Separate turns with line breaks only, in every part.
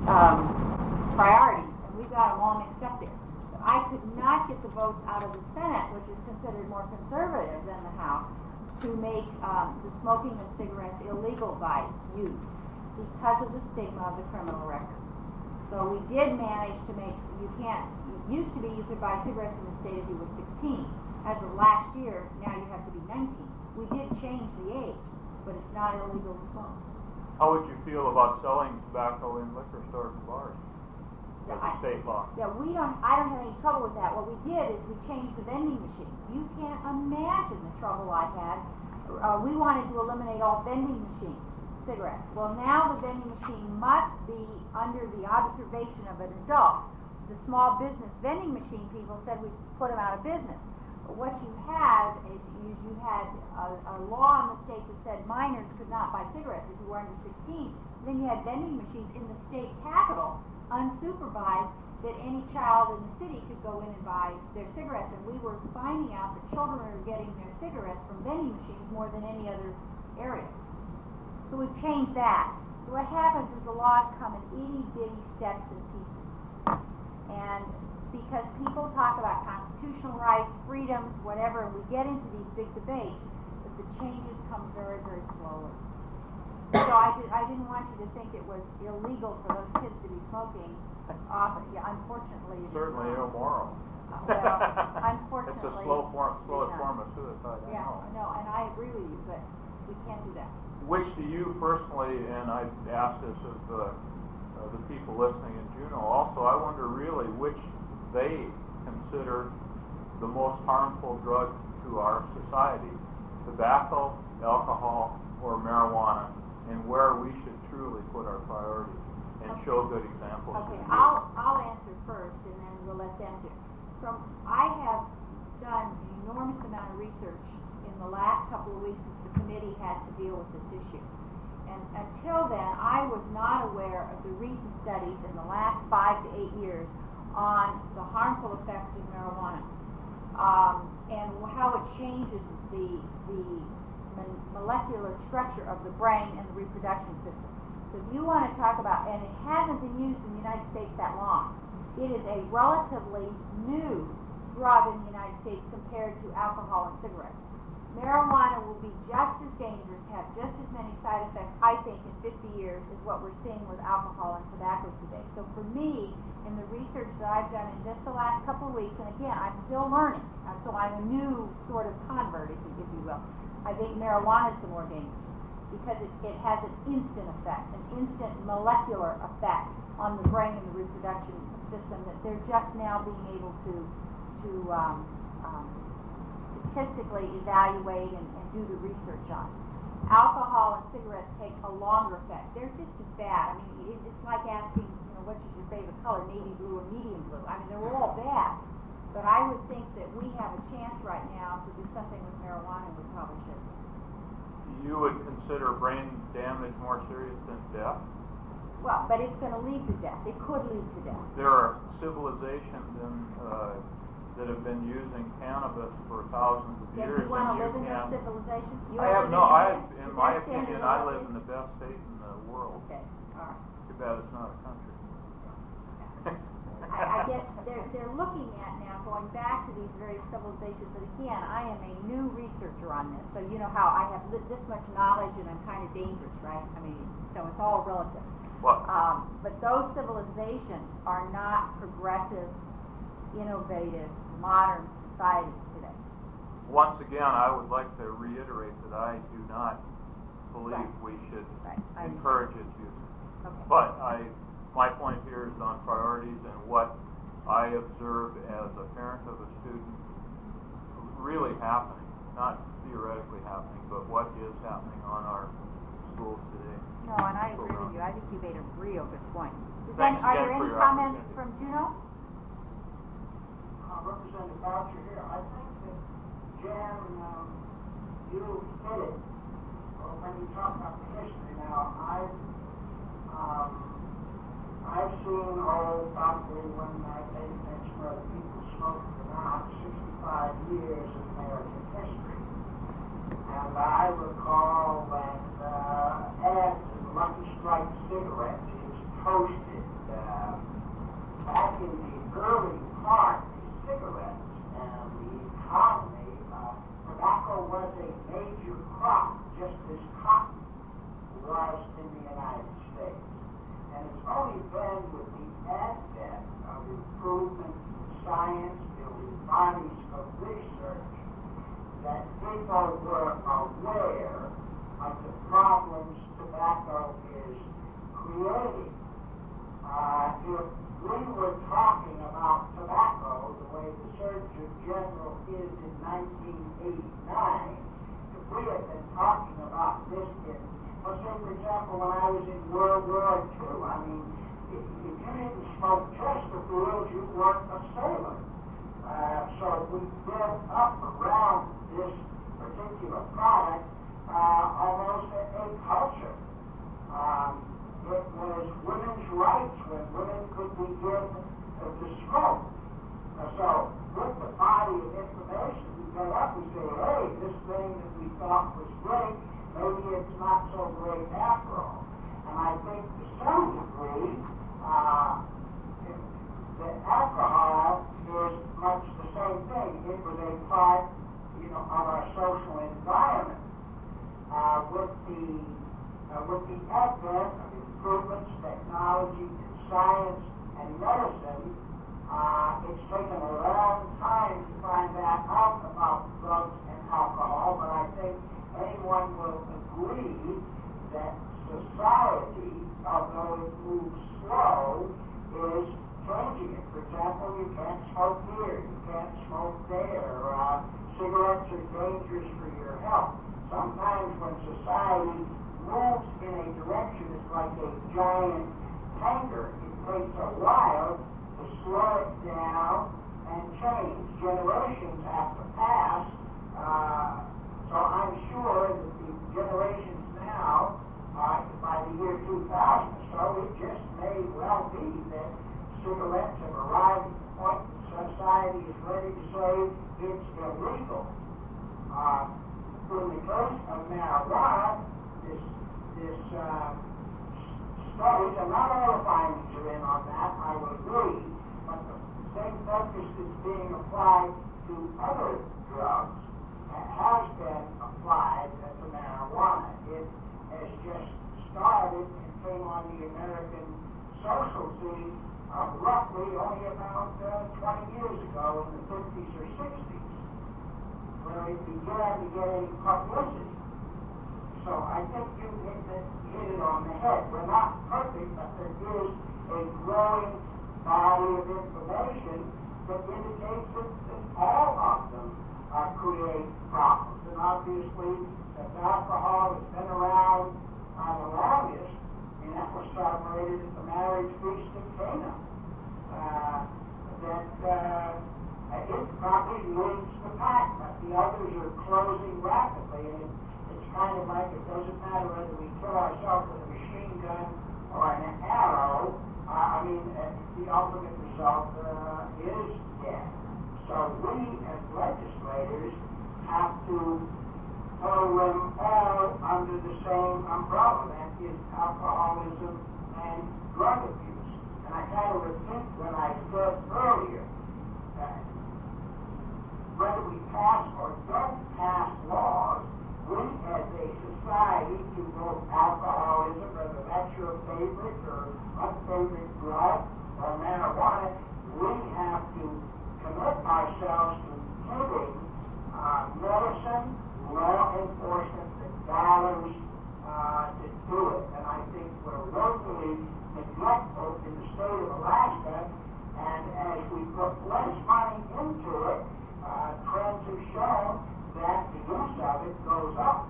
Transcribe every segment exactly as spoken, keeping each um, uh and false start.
um, priorities, and we got them all mixed up there. But I could not get the votes out of the Senate, which is considered more conservative than the House, to make um, the smoking of cigarettes illegal by youth because of the stigma of the criminal record. So we did manage to make, you can't, it used to be you could buy cigarettes in the state if you were sixteen. As of last year, now you have to be nineteen. We did change the age, but it's not illegal to smoke.
How would you feel about selling tobacco in liquor stores and bars? As a state law.
Yeah, we don't, I don't have any trouble with that. What we did is we changed the vending machines. You can't imagine the trouble I had. Uh, we wanted to eliminate all vending machine cigarettes. Well, now the vending machine must be under the observation of an adult. The small business vending machine people said we put them out of business. But what you had is you, you had a, a law in the state that said minors could not buy cigarettes if you were under sixteen. Then you had vending machines in the state capital, unsupervised, that any child in the city could go in and buy their cigarettes. And we were finding out that children are getting their cigarettes from vending machines more than any other area. So we've changed that. So what happens is the laws come in itty bitty steps and pieces. And because people talk about constitutional rights, freedoms, whatever, and we get into these big debates, but the changes come very, very slowly. So I, did, I didn't want you to think it was illegal for those kids to be smoking. Often, yeah, unfortunately, it
certainly
is not.
immoral.
Uh, well, unfortunately,
it's a slow form, slowest
not.
form of suicide. I
Yeah,
know.
I know, and I agree with you, but we can't do that.
Which do you personally, and I asked this of uh, uh, the people listening in Juneau also, I wonder really which they consider the most harmful drug to our society, tobacco, alcohol, or marijuana, and where we should truly put our priorities and
okay.
show good examples.
Okay, I'll, I'll answer first, and then we'll let them do. From, I have done an enormous amount of research in the last couple of weeks since the committee had to deal with this issue. And until then, I was not aware of the recent studies in the last five to eight years on the harmful effects of marijuana um, and how it changes the, the molecular structure of the brain and the reproduction system. So if you want to talk about, and it hasn't been used in the United States that long, it is a relatively new drug in the United States compared to alcohol and cigarettes. Marijuana will be just as dangerous, have just as many side effects, I think, in fifty years as what we're seeing with alcohol and tobacco today. So for me, in the research that I've done in just the last couple of weeks, and again, I'm still learning, uh, so I'm a new sort of convert, if you, if you will, I think marijuana is the more dangerous because it, it has an instant effect, an instant molecular effect on the brain and the reproduction system that they're just now being able to, to um, um, statistically evaluate and, and do the research on. Alcohol and cigarettes take a longer effect. They're just as bad. I mean, it, it's like asking, you know, which is your favorite color, navy blue or medium blue. I mean, they're all bad. But I would think that we have a chance right now to do something with marijuana, and we probably should.
You would consider brain damage more serious than death?
Well, but it's going to lead to death. It could lead to death.
There are civilizations in, uh, that have been using cannabis for thousands of
Yeah,
years.
do you want to live
you
in those civilizations? You
I have no, I, in my opinion, I live in
the
the best state in the world.
Okay, all right.
Too bad it's not a country.
I, I guess they're, they're looking at now, going back to these various civilizations, and again, I am a new researcher on this, so you know how I have li- this much knowledge and I'm kind of dangerous, right? I mean, so it's all relative.
What?
Um, but those civilizations are not progressive, innovative, modern societies today.
Once again, I would like to reiterate that I do not believe
Right.
we should
Right. I
encourage its use.
Okay.
But I, my point here is on priorities and what I observe as a parent of a student really happening, not theoretically happening, but what is happening on our schools today.
No, and I agree with you. I think you made a real good point. Is
Thanks
that, are
again
there
for
any
your
comments
opportunity.
from Juneau?
Uh, Representative Boucher here. I think that, Jan, um, you hit it uh, when you talk about the history. Now, I've, um, I've seen old probably when I paid attention where the people smoked for around sixty-five years in American history. And I recall when uh, ads in Lucky Strike cigarettes is toasted uh, back in the early part, the cigarettes and the economy, uh, tobacco was a major crop, just as cotton was in the United States. And it's only been with the advent of improvement in science, building bodies of research, that people were aware of the problems tobacco is creating. Uh, if we were talking about tobacco the way the Surgeon General is in nineteen eighty-nine, if we had been talking about this in, let's say, for example, when I was in World War Two, I mean, if, if you didn't smoke Chesterfield, you weren't a sailor. Uh, so we built up around this particular product uh, almost a, a culture. Um, it was women's rights when women could be given uh, to smoke. Uh, so with the body of information, we get up and say, hey, this thing that we thought was great, maybe it's not so great after all. And I think to some degree, uh, the alcohol is much the same thing. It was a part, you know, of our social environment. Uh, with the uh, with the advent of improvements, technology, in science and medicine, uh, it's taken a long time to find that out about drugs and alcohol. But I think anyone will agree that society, although it moves slow, is changing it. For example, you can't smoke here, you can't smoke there. Uh, cigarettes are dangerous for your health. Sometimes when society moves in a direction, it's like a giant tanker. It takes a while to slow it down and change. Generations have to pass. Uh, so I'm sure that the generations now, uh, by the year two thousand or so, it just may well be that cigarettes have arrived at the point that society is ready to say it's illegal. Uh, in the case of marijuana, this, this uh, studies, and not all the findings are in on that, I will agree, but the same focus that's being applied to other drugs has been applied to marijuana. It has just started and came on the American social scene uh, roughly only about uh, twenty years ago in the fifties or sixties, where it began to get any publicity. So I think you hit it, hit it on the head. We're not perfect, but there is a growing body of information that indicates that, that all of them uh, create problems. And obviously, that alcohol has been around uh, the longest, and that was celebrated at the marriage feast of Cana. Uh, that uh, it probably leads the pack, but the others are closing rapidly. And it, it's kind of like it doesn't matter whether we kill ourselves with a machine gun or an arrow. Uh, I mean, uh, the ultimate result uh, is death. So we, as legislators, have to throw them all under the same umbrella. That is alcoholism and drug abuse. And I kind of repeat what I said earlier. Uh, whether we pass or don't pass laws, we as a society to vote alcoholism, whether that's your favorite or unfavorite drug or marijuana, we have to commit ourselves to giving uh, medicine, law enforcement, the dollars uh, to do it. And I think we're woefully neglectful in the state of Alaska, and as we put less money into it, uh, trends have shown that the use of it goes up.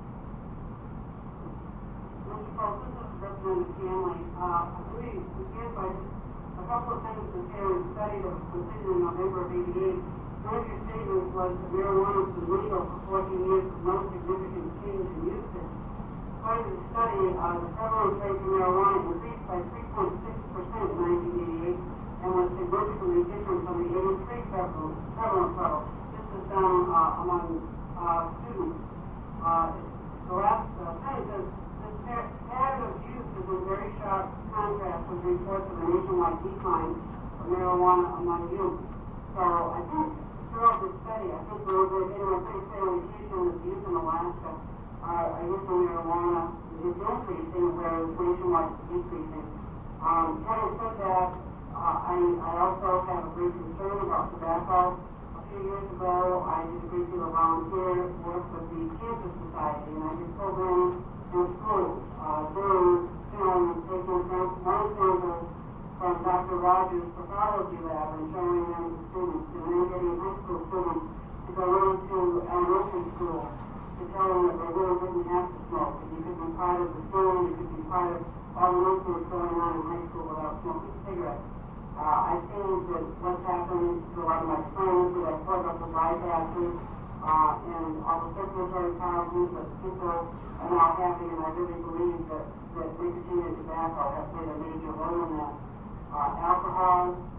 Mister Pope, this is Representative Stanley. Uh, I believe we begin by a couple of sentences here in a study that was completed in November of eighty-eight. One of your statements was that marijuana has been legal for fourteen years with no significant change in usage. According to the study, uh, the prevalence rate for marijuana increased by three point six percent in nineteen eighty-eight and was significantly different from the eighty-three prevalence, prevalence level. This is done uh, among uh, students. Uh, the last uh, sentence says, this pattern of use is in very sharp contrast with reports of a nationwide decline of marijuana among youth. So I think throughout this study, I think we're, we're getting a pretty clear indication that the youth in Alaska are, are using marijuana is increasing, whereas nationwide is decreasing. Um, having said that, uh, I, I also have a great concern about tobacco. A few years ago, I did a great deal of volunteer work with the Cancer Society, and I did programs in schools, uh, doing film and taking samples, one sample from Doctor Rogers' pathology lab and showing them to students, and then getting high school students to go into elementary school to tell them that they really didn't have to smoke, and you could be part of the scene, you could be part of all the influence going on in high school without smoking cigarettes. Uh, I think that what's happened to a lot of my friends that I plug up the bypasses uh, and all the circulatory problems that people are now having, and I really believe that, that nicotine and tobacco have played a major role in that. Uh, alcohol,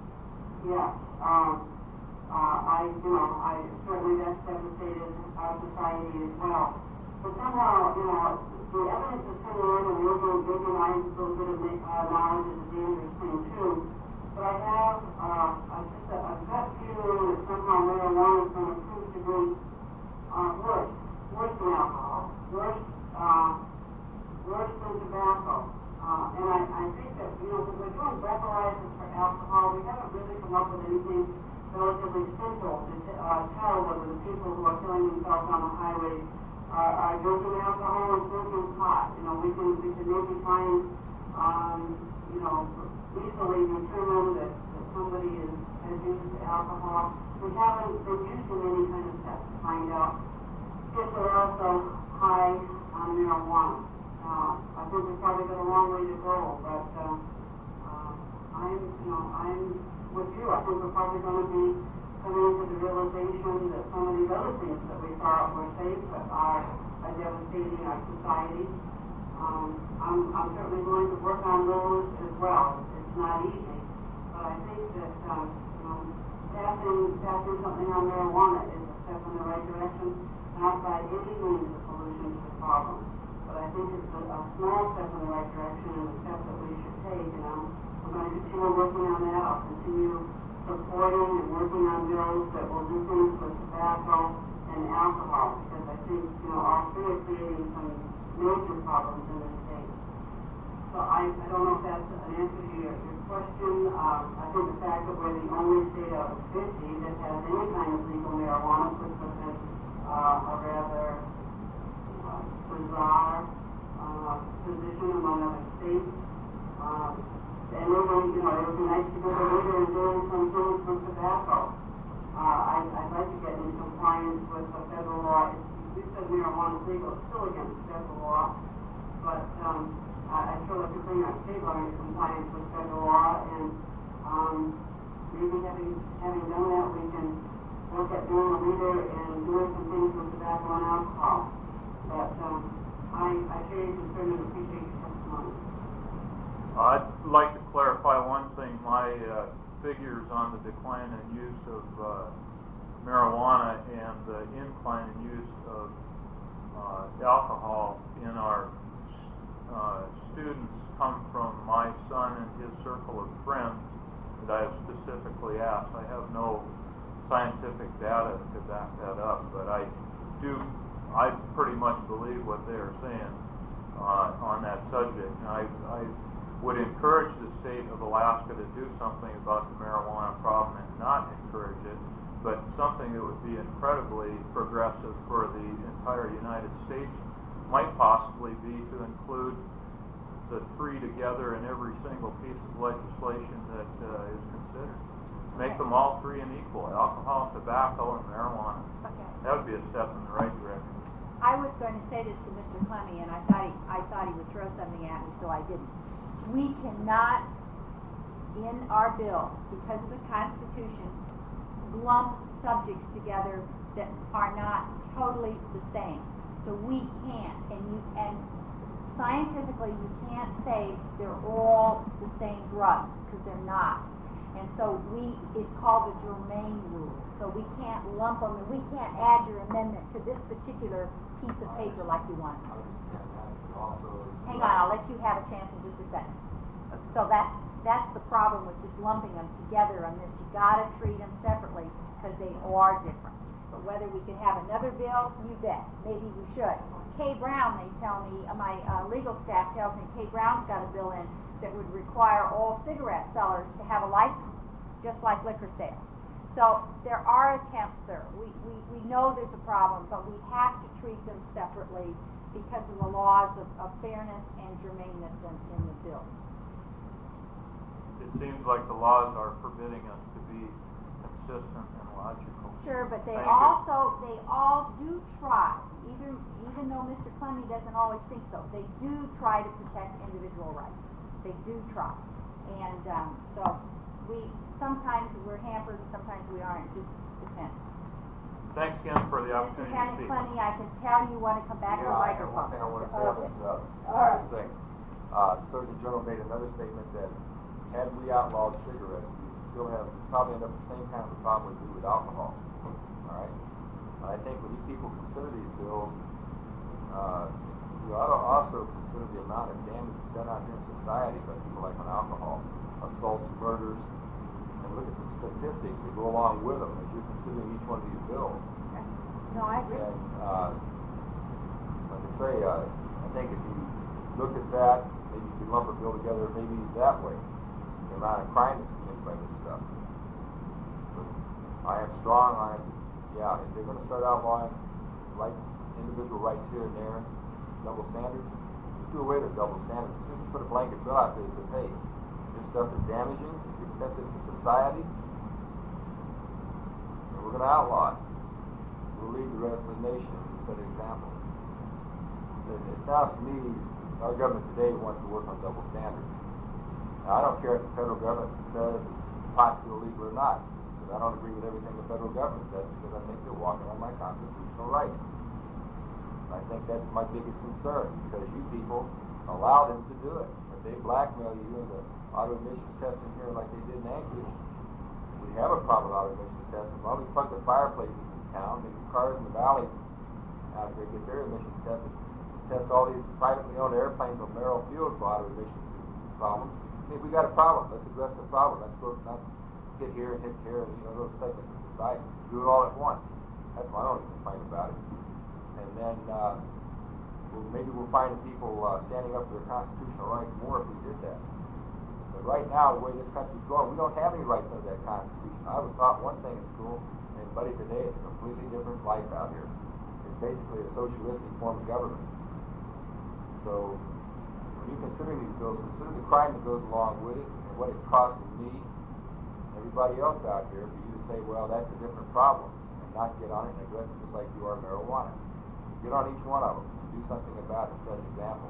yeah. Um, uh, I, you know, I certainly that's devastated our society as well. But somehow, you know, the evidence is coming in, and maybe, maybe my little bit of uh, knowledge is a dangerous thing too. But I have uh, a, just a, a gut feeling that somehow marijuana is going to prove to be uh, worse, worse than alcohol, worse, uh, worse than tobacco. Uh, and I, I think that, you know, when we're doing breathalyzers for alcohol, we haven't really come up with anything relatively simple to t- uh, tell whether the people who are killing themselves on the highway are, are drinking alcohol and smoking pot. You know, we can, we can maybe find, um, you know, easily determine that, that somebody is, has used alcohol. We haven't been using any kind of test to find out if they're also high on marijuana. Uh, I think we've probably got a long way to go, but uh, uh, I'm, you know, I'm with you. I think we're probably going to be coming to the realization that some of these other things that we thought were safe but are, are devastating our society. Um, I'm, I'm certainly willing to work on those as well. It's not easy, but I think that um, you know, passing, passing something on marijuana is a step in the right direction, not by any means a solution to the problem. But I think it's a, a small step in the right direction and a step that we should take, and I'm, I'm going to continue working on that. I'll continue supporting and working on bills that will do things with tobacco and alcohol, because I think, you know, all three are creating some major problems in this state. So I, I don't know if that's an answer to your, your question. Um, I think the fact that we're the only state out of fifty that has any kind of legal marijuana puts us in uh, a rather uh, bizarre uh, position among other states. Um, and even, you know, it would be nice to go later and doing some things with tobacco. Uh, I, I'd like to get in compliance with the federal law. You said marijuana is legal. It's still against federal law, but um, I, I feel like to bring our state law into compliance with federal law, and um, maybe having having done that, we can look at being a leader and doing some things with tobacco and alcohol. But um, I, I share your concern and appreciate your testimony.
I'd like to clarify one thing. My uh, figures on the decline in use of uh, marijuana and the incline in use of uh, alcohol in our uh, students come from my son and his circle of friends that I have specifically asked. I have no scientific data to back that up, but I do, I pretty much believe what they are saying uh, on that subject. And I, I would encourage the state of Alaska to do something about the marijuana problem and not encourage it, but something that would be incredibly progressive for the entire United States might possibly be to include the three together in every single piece of legislation that uh, is considered. Make them all three and equal: alcohol, tobacco, and marijuana.
Okay.
That would be a step in the right direction.
I was going to say this to Mister Clemmy, and I thought he, I thought he would throw something at me, so I didn't. We cannot, in our bill, because of the Constitution, lump subjects together that are not totally the same. So we can't, and you and scientifically you can't say they're all the same drugs, because they're not. And so we, it's called the germane rule. So we can't lump them, and we can't add your amendment to this particular piece of paper like you want. Hang on, I'll let you have a chance in just a second. So that's, that's the problem with just lumping them together on this. You gotta treat them separately because they are different. But whether we could have another bill, you bet. Maybe we should. Kay Brown, they tell me, uh, my uh, legal staff tells me Kay Brown's got a bill in that would require all cigarette sellers to have a license, just like liquor sales. So there are attempts, sir. We, we, we know there's a problem, but we have to treat them separately because of the laws of, of fairness and germaneness in, in the bills.
It seems like the laws are forbidding us to be consistent and logical.
Sure, but they
Thank you.
also, they all do try, even, even though Mister Clemmy doesn't always think so, they do try to protect individual rights. They do try. And um, so we, sometimes we're hampered and sometimes we aren't. It just depends.
Thanks again for the
Mister
opportunity to
Hannon
speak.
Clemmy, I can tell you want to come back to the
Yeah, I have
microphone.
one thing I want to say on
Okay.
this, uh,
All right.
this thing. Uh, Surgeon General made another statement that had we outlawed cigarettes, we would still have, we'd probably end up with the same kind of a problem we do with alcohol. All right? And I think when you people consider these bills, uh, you ought to also consider the amount of damage that's done out here in society by people like on alcohol, assaults, murders, and look at the statistics that go along with them as you're considering each one of these bills.
No, I agree.
And, uh, like I say, uh, I think if you look at that, maybe you can lump a bill together maybe that way, the amount of crime that's committed by this stuff. But I am strong on it. Yeah, if they're going to start outlawing rights, individual rights here and there, double standards, just do away with double standards. Just put a blanket bill out there that says, hey, this stuff is damaging, it's expensive to society, and we're going to outlaw it. We'll lead the rest of the nation and set an example. It, it sounds to me, our government today wants to work on double standards. Now, I don't care if the federal government says pot's illegal or not, because I don't agree with everything the federal government says, because I think they're walking on my constitutional rights. And I think that's my biggest concern, because you people allow them to do it. If they blackmail you into auto emissions testing here like they did in Anchorage, we have a problem with auto emissions testing. Why don't we plug the fireplaces in town, make the cars in the valleys out here get their emissions tested, test all these privately owned airplanes on Merrill Field for auto emissions problems. I mean, we got a problem. Let's address the problem. Let's go not hit here and hit here and, you know, those segments of society. Do it all at once. That's my only complaint about it. And then uh, well, maybe we'll find people uh, standing up for their constitutional rights more if we did that. But right now, the way this country's going, we don't have any rights under that Constitution. I was taught one thing in school, and buddy, today it's a completely different life out here. It's basically a socialistic form of government. So when you consider these bills, consider the crime that goes along with it and what it's costing me and everybody else out here for you to say, well, that's a different problem, and not get on it and address it just like you are marijuana. Get on each one of them and do something about it and set an example.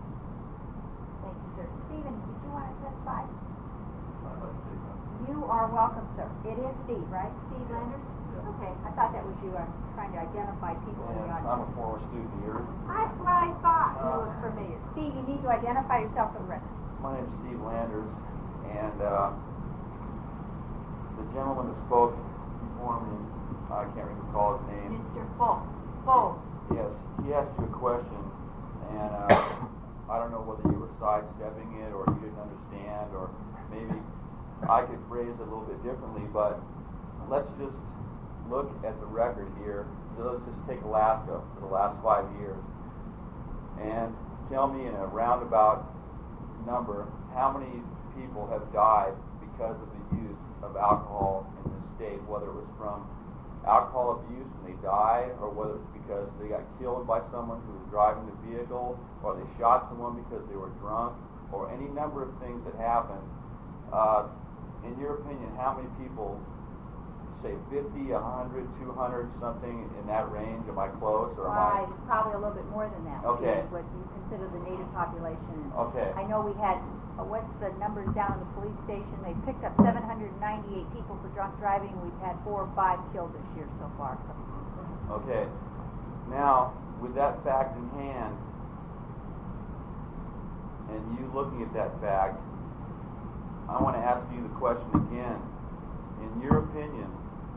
Thank you, sir. Stephen, did you want to testify?
I'd like to say something.
You are welcome, sir. It is Steve, right? Steve Landers?
Yeah.
Okay, I thought that was you. I'm trying to identify people in the
And
audience.
I'm a former student of yours.
That's what I thought. You
Uh,
look familiar. Steve, you need to identify yourself for the record.
My name's Steve Landers, and uh, the gentleman that spoke before me, I can't recall his name.
Mister Bull. Bowles.
Yes, he asked you a question, and uh, I don't know whether you were sidestepping it or you didn't understand, or maybe I could phrase it a little bit differently, but let's just look at the record here. Let's just take Alaska for the last five years and tell me in a roundabout number how many people have died because of the use of alcohol in this state, whether it was from alcohol abuse and they died, or whether it's because they got killed by someone who was driving the vehicle, or they shot someone because they were drunk, or any number of things that happened. Uh, in your opinion, how many people, say fifty, a hundred, two hundred, something in that range? Am I close, or am
Why,
I?
it's probably a little bit more than that,
Okay.
Steve, what you consider the native population.
Okay.
I know we had, uh, what's the numbers down in the police station? They picked up seven hundred ninety-eight people for drunk driving. We've had four or five killed this year so far. So.
Okay. Now, with that fact in hand, and you looking at that fact, I want to ask you the question again. In your opinion,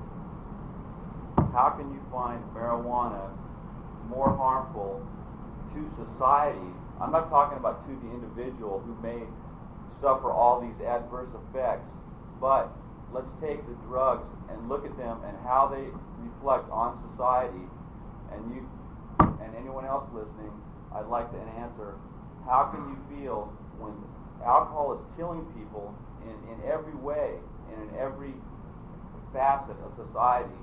how can you find marijuana more harmful to society? I'm not talking about to the individual who may suffer all these adverse effects, but let's take the drugs and look at them and how they reflect on society. And you and anyone else listening, I'd like to answer, how can you feel when alcohol is killing people in, in every way and in every facet of society,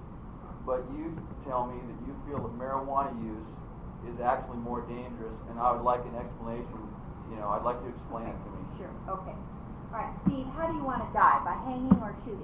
but you tell me that you feel that marijuana use is actually more dangerous, and I would like an explanation. You know, I'd like you to explain it to me.
Sure, okay. All right, Steve, how do you want to die? By hanging or shooting?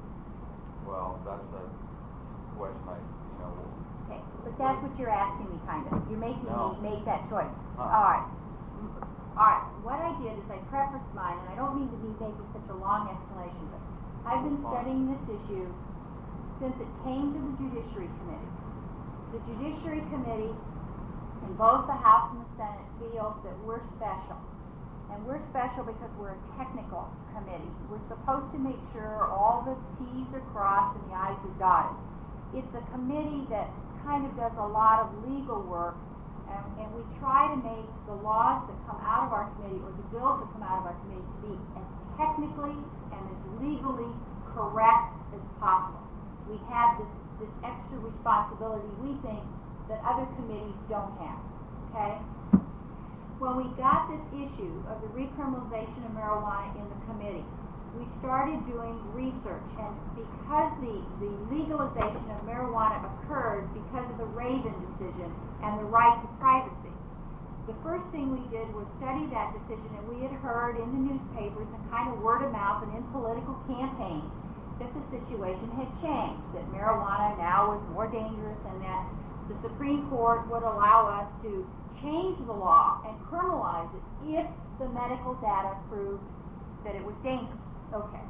Well, that's a question I, you know.
Okay, but that's what you're asking me, kind of. You're making
No.
me make that choice.
Huh.
All right. All right, what I did is I prefaced mine, and I don't mean to be making such a long explanation, but I've been studying this issue since it came to the Judiciary Committee. The Judiciary Committee in both the House and the Senate feels that we're special. And we're special because we're a technical committee. We're supposed to make sure all the T's are crossed and the I's are dotted. It's a committee that kind of does a lot of legal work, and, and we try to make the laws that come out of our committee, or the bills that come out of our committee, to be as technically and as legally correct as possible. We have this, this extra responsibility, we think, that other committees don't have, okay? When we got this issue of the recriminalization of marijuana in the committee, we started doing research, and because the, the legalization of marijuana occurred because of the Raven decision and the right to privacy, the first thing we did was study that decision, and we had heard in the newspapers and kind of word of mouth and in political campaigns that the situation had changed, that marijuana now was more dangerous, and that the Supreme Court would allow us to change the law and criminalize it if the medical data proved that it was dangerous. Okay.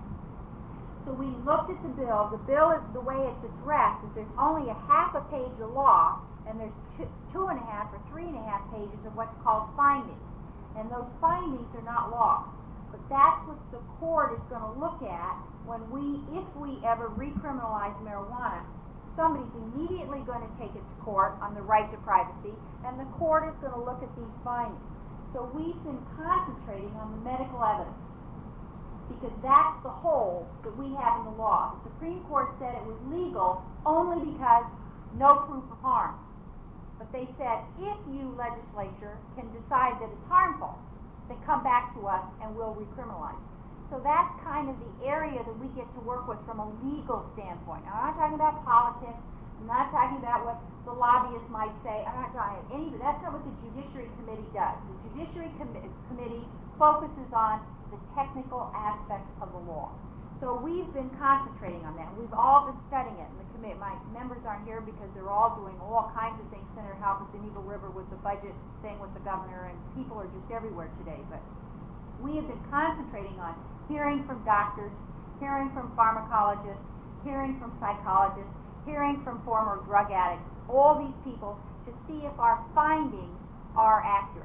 So we looked at the bill. The bill, is, the way it's addressed, is there's only a half a page of law, and there's two, two and a half or three and a half pages of what's called findings. And those findings are not law. But that's what the court is going to look at when we, if we ever recriminalize marijuana. Somebody's immediately going to take it to court on the right to privacy, and the court is going to look at these findings. So we've been concentrating on the medical evidence, because that's the hole that we have in the law. The Supreme Court said it was legal only because no proof of harm. But they said, if you, legislature, can decide that it's harmful, then come back to us and we'll recriminalize it. So that's kind of the area that we get to work with from a legal standpoint. Now, I'm not talking about politics. I'm not talking about what the lobbyists might say. I'm not talking about any of it. That's not what the Judiciary Committee does. The Judiciary Com- Committee focuses on the technical aspects of the law. So we've been concentrating on that. We've all been studying it. And the committee, my members aren't here because they're all doing all kinds of things. Senator Halpern's in Eagle River with the budget thing with the governor, and people are just everywhere today. But we have been concentrating on hearing from doctors, hearing from pharmacologists, hearing from psychologists, hearing from former drug addicts, all these people, to see if our findings are accurate.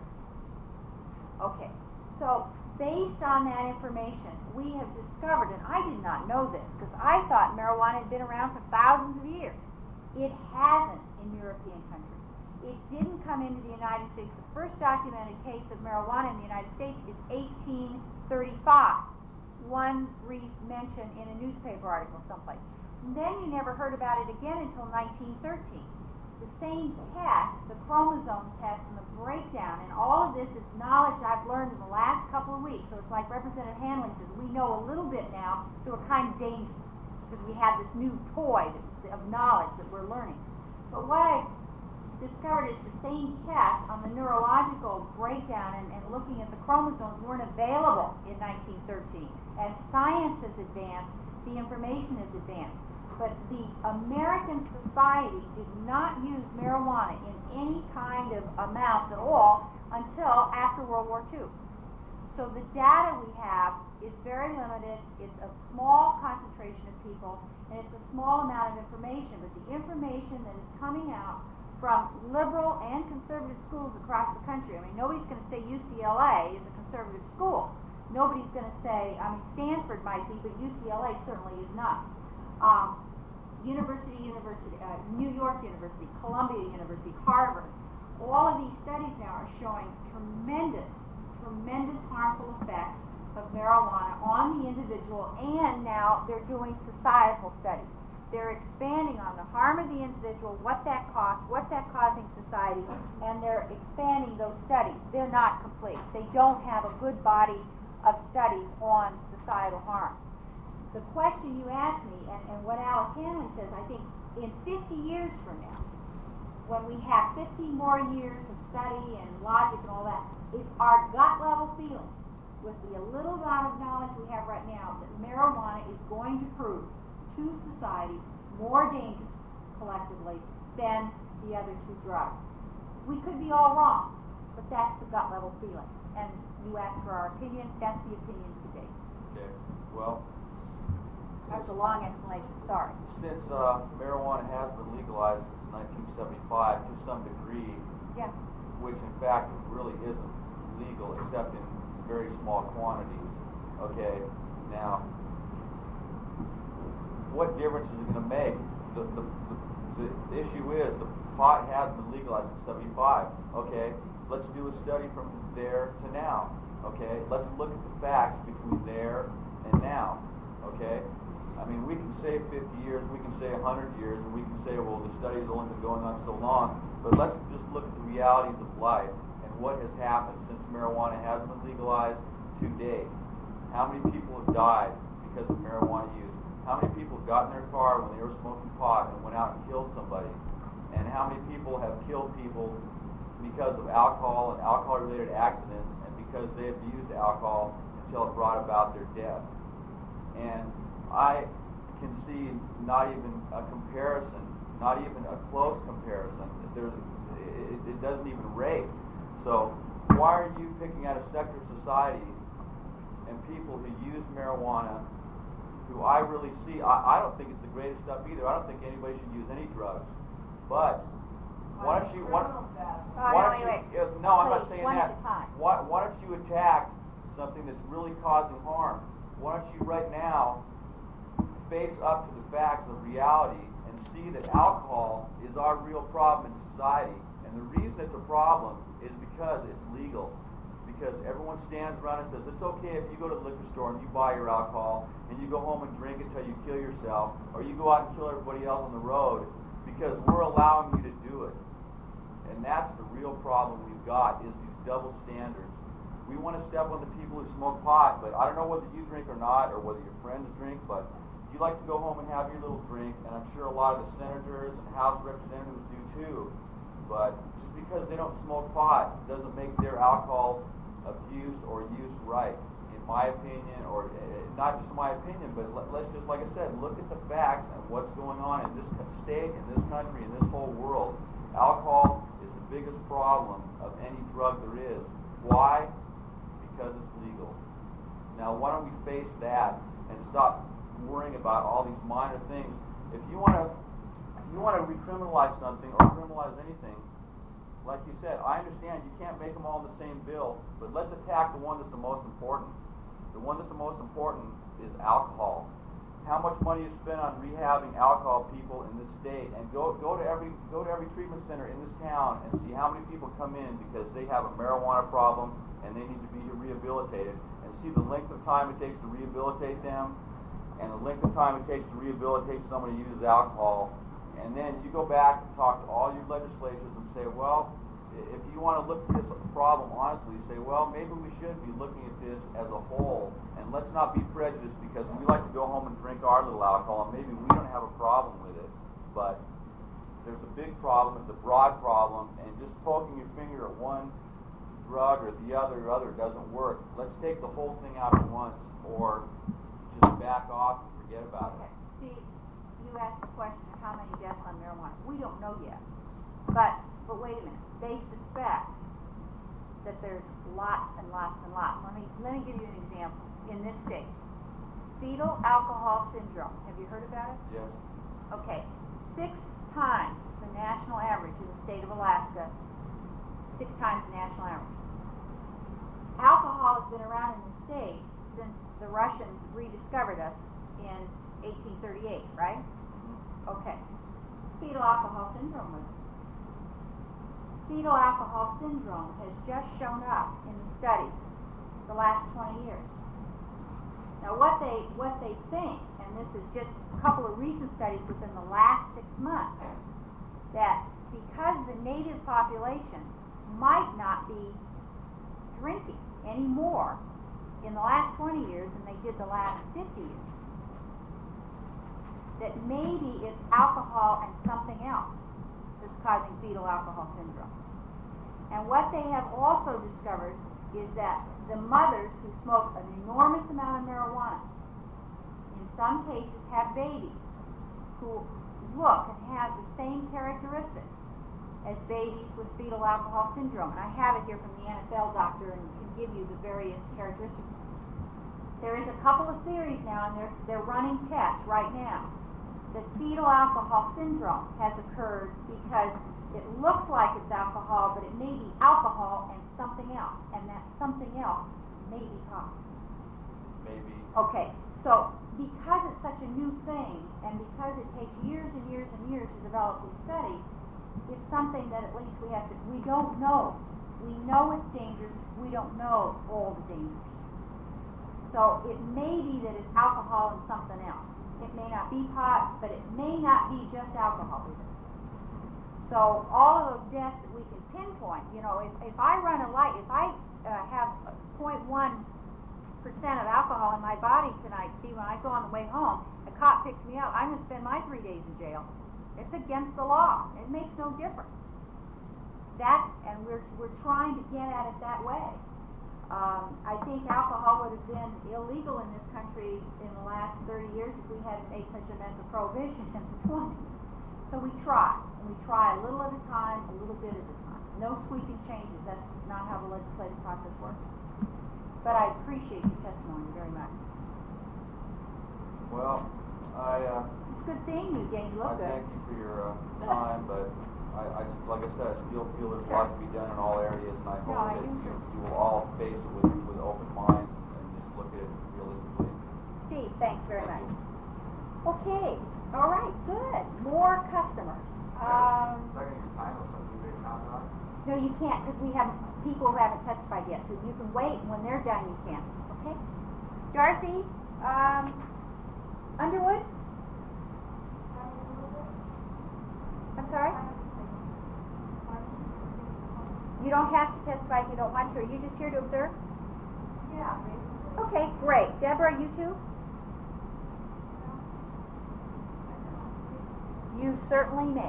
Okay, so based on that information, we have discovered, and I did not know this, because I thought marijuana had been around for thousands of years. It hasn't in European countries. It didn't come into the United States. The first documented case of marijuana in the United States is eighteen thirty-five. One brief mention in a newspaper article someplace. And then you never heard about it again until nineteen thirteen. The same test, the chromosome test and the breakdown, and all of this is knowledge I've learned in the last couple of weeks. So it's like Representative Hanley says, we know a little bit now, so we're kind of dangerous because we have this new toy that, of knowledge that we're learning. But what I discovered is the same tests on the neurological breakdown and, and looking at the chromosomes weren't available in nineteen thirteen. As science has advanced, the information has advanced. But the American society did not use marijuana in any kind of amounts at all until after World War Two. So the data we have is very limited. It's a small concentration of people, and it's a small amount of information. But the information that is coming out from liberal and conservative schools across the country, I mean, nobody's going to say U C L A is a conservative school. Nobody's going to say, I mean, Stanford might be, but U C L A certainly is not. Um, University, University, uh, New York University, Columbia University, Harvard, all of these studies now are showing tremendous, tremendous harmful effects of marijuana on the individual, and now they're doing societal studies. They're expanding on the harm of the individual, what that costs, what's that causing society, and they're expanding those studies. They're not complete. They don't have a good body of studies on societal harm. The question you asked me, and, and what Alice Hanley says, I think in fifty years from now, when we have fifty more years of study and logic and all that, it's our gut level feeling, with the little amount of knowledge we have right now, that marijuana is going to prove to society more dangerous collectively than the other two drugs. We could be all wrong, but that's the gut level feeling. And you asked for our opinion, that's the opinion today.
Okay, well.
That was a long explanation, sorry.
Since uh, marijuana has been legalized since nineteen seventy-five to some degree,
yeah.
which in fact really isn't legal except in very small quantities. Okay, now, what difference is it going to make? The, the, the, the issue is the pot has been legalized in seventy-five. Okay, let's do a study from there to now. Okay, let's look at the facts between there and now. Okay, I mean, we can say fifty years, we can say one hundred years, and we can say, well, the study's only been going on so long, but let's just look at the realities of life and what has happened since marijuana has been legalized to date. How many people have died because of marijuana use? How many people got in their car when they were smoking pot and went out and killed somebody? And how many people have killed people because of alcohol and alcohol-related accidents and because they abused alcohol until it brought about their death? And I can see not even a comparison, not even a close comparison. There's, it, it doesn't even rate. So why are you picking out a sector of society and people who use marijuana, who I really see, I, I don't think it's the greatest stuff either. I don't think anybody should use any drugs. But why don't you, why, why don't you, uh, no, I'm not saying that. Why, why don't you attack something that's really causing harm? Why don't you right now face up to the facts of reality and see that alcohol is our real problem in society? And the reason it's a problem is because it's legal. Because everyone stands around and says, it's okay if you go to the liquor store and you buy your alcohol and you go home and drink until you kill yourself, or you go out and kill everybody else on the road, because we're allowing you to do it. And that's the real problem we've got, is these double standards. We want to step on the people who smoke pot, but I don't know whether you drink or not, or whether your friends drink, but you like to go home and have your little drink, and I'm sure a lot of the senators and House representatives do too. But just because they don't smoke pot doesn't make their alcohol abuse or use right, in my opinion, or uh, not just my opinion, but let, let's just, like I said, look at the facts and what's going on in this state, in this country, in this whole world. Alcohol is the biggest problem of any drug there is. Why? Because it's legal. Now, why don't we face that and stop worrying about all these minor things? If you want to, if you want to recriminalize something or criminalize anything, like you said, I understand you can't make them all in the same bill, but let's attack the one that's the most important. The one that's the most important is alcohol. How much money is spent on rehabbing alcohol people in this state? And go go to every go to every treatment center in this town and see how many people come in because they have a marijuana problem and they need to be rehabilitated, and see the length of time it takes to rehabilitate them and the length of time it takes to rehabilitate somebody who uses alcohol. And then you go back and talk to all your legislatures and say, well, if you want to look at this problem honestly, say, well, maybe we should be looking at this as a whole, and let's not be prejudiced because we like to go home and drink our little alcohol, and maybe we don't have a problem with it. But there's a big problem, it's a broad problem, and just poking your finger at one drug or the other or other doesn't work. Let's take the whole thing out at once, or just back off and forget about it.
See, you asked the question of how many deaths on marijuana. We don't know yet. But but wait a minute. They suspect that there's lots and lots and lots. Let me let me give you an example. In this state, fetal alcohol syndrome. Have you heard about it?
Yes.
Okay. Six times the national average in the state of Alaska. Six times the national average. Alcohol has been around in the state since the Russians rediscovered us in eighteen thirty-eight, right? Okay. Fetal alcohol syndrome was Fetal alcohol syndrome has just shown up in the studies the last twenty years. Now what they, what they think, and this is just a couple of recent studies within the last six months, that because the native population might not be drinking any more in the last twenty years than they did the last fifty years, that maybe it's alcohol and something else that's causing fetal alcohol syndrome. And what they have also discovered is that the mothers who smoke an enormous amount of marijuana, in some cases have babies who look and have the same characteristics as babies with fetal alcohol syndrome. And I have it here from the N F L doctor and can give you the various characteristics. There is a couple of theories now, and they're, they're running tests right now, that fetal alcohol syndrome has occurred because it looks like it's alcohol, but it may be alcohol and something else, and that something else may be pot.
Maybe.
Okay, so because it's such a new thing, and because it takes years and years and years to develop these studies, it's something that at least we have to, we don't know. We know it's dangerous, we don't know all the dangers. So it may be that it's alcohol and something else. It may not be pot, but it may not be just alcohol either. So all of those deaths that we can pinpoint, you know, if, if I run a light, if I uh, have zero point one percent of alcohol in my body tonight, Steve, when I go on the way home, a cop picks me up, I'm going to spend my three days in jail. It's against the law. It makes no difference. That's, and we're, we're trying to get at it that way. Um, I think alcohol would have been illegal in this country in the last thirty years if we hadn't made such a mess of prohibition in the twenties. So we try, and we try a little at a time, a little bit at a time. No sweeping changes. That's not how the legislative process works. But I appreciate your testimony very much.
Well, I, uh,
It's good seeing you again. You
I
look good.
thank you for your uh, time, but I, I, like I said, I still feel there's a lot to be done in all areas, and I hope
No, I
that
do
you,
too.
you will all face it with, with open minds and just look at it realistically.
Steve, thanks very
Thank
much.
you.
Okay. All right. Good. More customers. Um,
Second your time or something, you may comment on it?
no, you can't because we have people who haven't testified yet. So you can wait, and when they're done, you can. Okay. Dorothy, um, Underwood. I'm sorry. You don't have to testify if you don't want to. Are you just here to observe?
Yeah, basically.
Okay, great. Deborah, you too? You certainly may.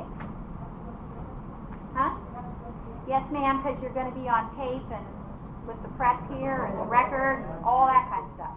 Huh? Yes, ma'am, because you're going to be on tape and with the press here and the record and all that kind of stuff.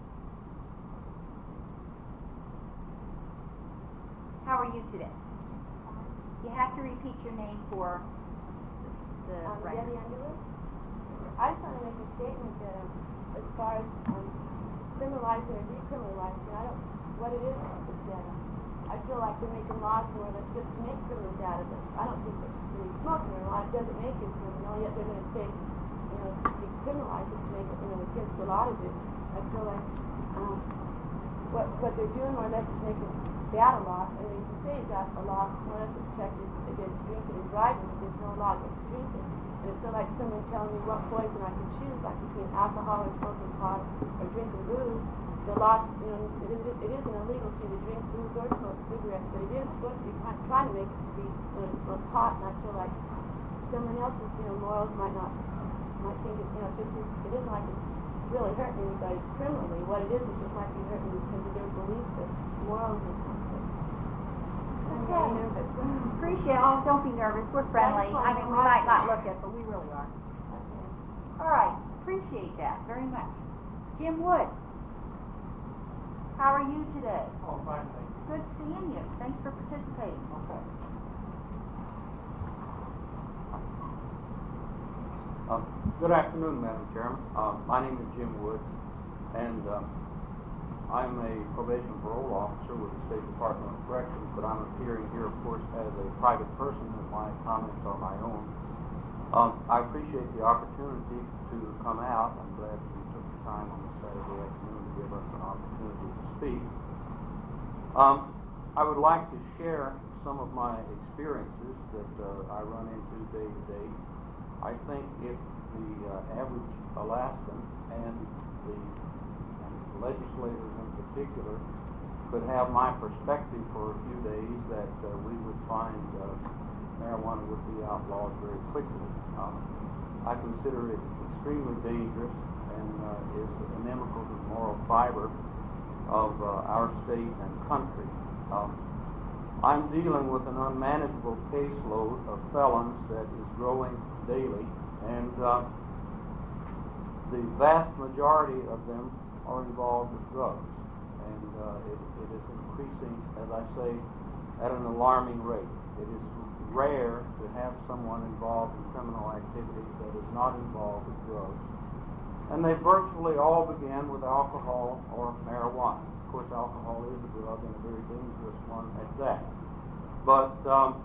How are you today? You have to repeat your name for the
Um,
record.
Debbie Underwood. I just want to make a statement that um, as far as um, criminalizing or decriminalizing, I don't, what it is is that um, I feel like they're making laws more or less just to make criminals out of us. I don't think that when you smoke marijuana, it doesn't make you a criminal, yet they're going to say, you know, decriminalize it to make it, you know, against the law to do. I feel like um, what what they're doing more or less is making that a law. And if you say you got a law more or less protected against drinking and driving, but there's no law against drinking. And it's sort of like someone telling me what poison I can choose, like between alcohol or smoking pot or drinking booze. The law, you know, it, is, it isn't illegal to either drink booze or smoke cigarettes, but it is going to be trying to make it to be, you know, to smoke pot. And I feel like someone else's, you know, morals might not, might think it, you know, it's just, it isn't like it's really hurting anybody criminally. What it is, is just might be hurting because of their beliefs or morals or something. I'm
Okay.
really nervous.
Appreciate. Oh, don't be nervous. We're friendly. I mean, we might not look it, but we really are.
Okay.
All right. Appreciate that very much. Jim Wood. How are you today?
Oh, fine, thank you.
Good seeing you. Thanks for participating.
Okay.
Um, Good afternoon, Madam Chairman. Um, My name is Jim Wood, and um, I'm a probation parole officer with the State Department of Corrections, but I'm appearing here, of course, as a private person, and my comments are my own. Um, I appreciate the opportunity to come out. I'm glad that you took the time on this Saturday afternoon to give us an opportunity to speak. Um, I would like to share some of my experiences that uh, I run into day to day. I think if the uh, average Alaskan and the, and the legislators in particular could have my perspective for a few days, that uh, we would find uh, marijuana would be outlawed very quickly. Um, I consider it extremely dangerous and uh, is inimical to the moral fiber of uh, our state and country. Um, I'm dealing with an unmanageable caseload of felons that is growing daily, and uh, the vast majority of them are involved with drugs, and uh, it, it is increasing, as I say, at an alarming rate. It is rare to have someone involved in criminal activity that is not involved with drugs, and they virtually all begin with alcohol or marijuana. Of course, alcohol is a drug, and a very dangerous one at that. But um,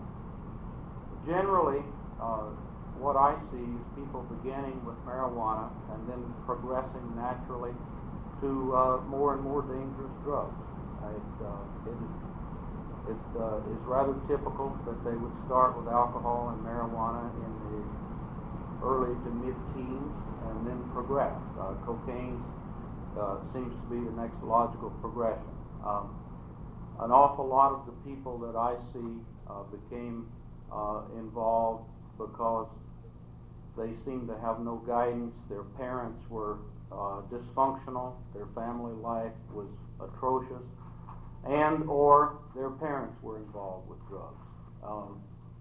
generally, uh, what I see is people beginning with marijuana and then progressing naturally to uh, more and more dangerous drugs. It, uh, it, it uh, is rather typical that they would start with alcohol and marijuana in the early to mid-teens and then progress. Uh, cocaine uh, seems to be the next logical progression. Um, an awful lot of the people that I see uh, became uh, involved because they seemed to have no guidance. Their parents were uh, dysfunctional. Their family life was atrocious, and or their parents were involved with drugs. Um,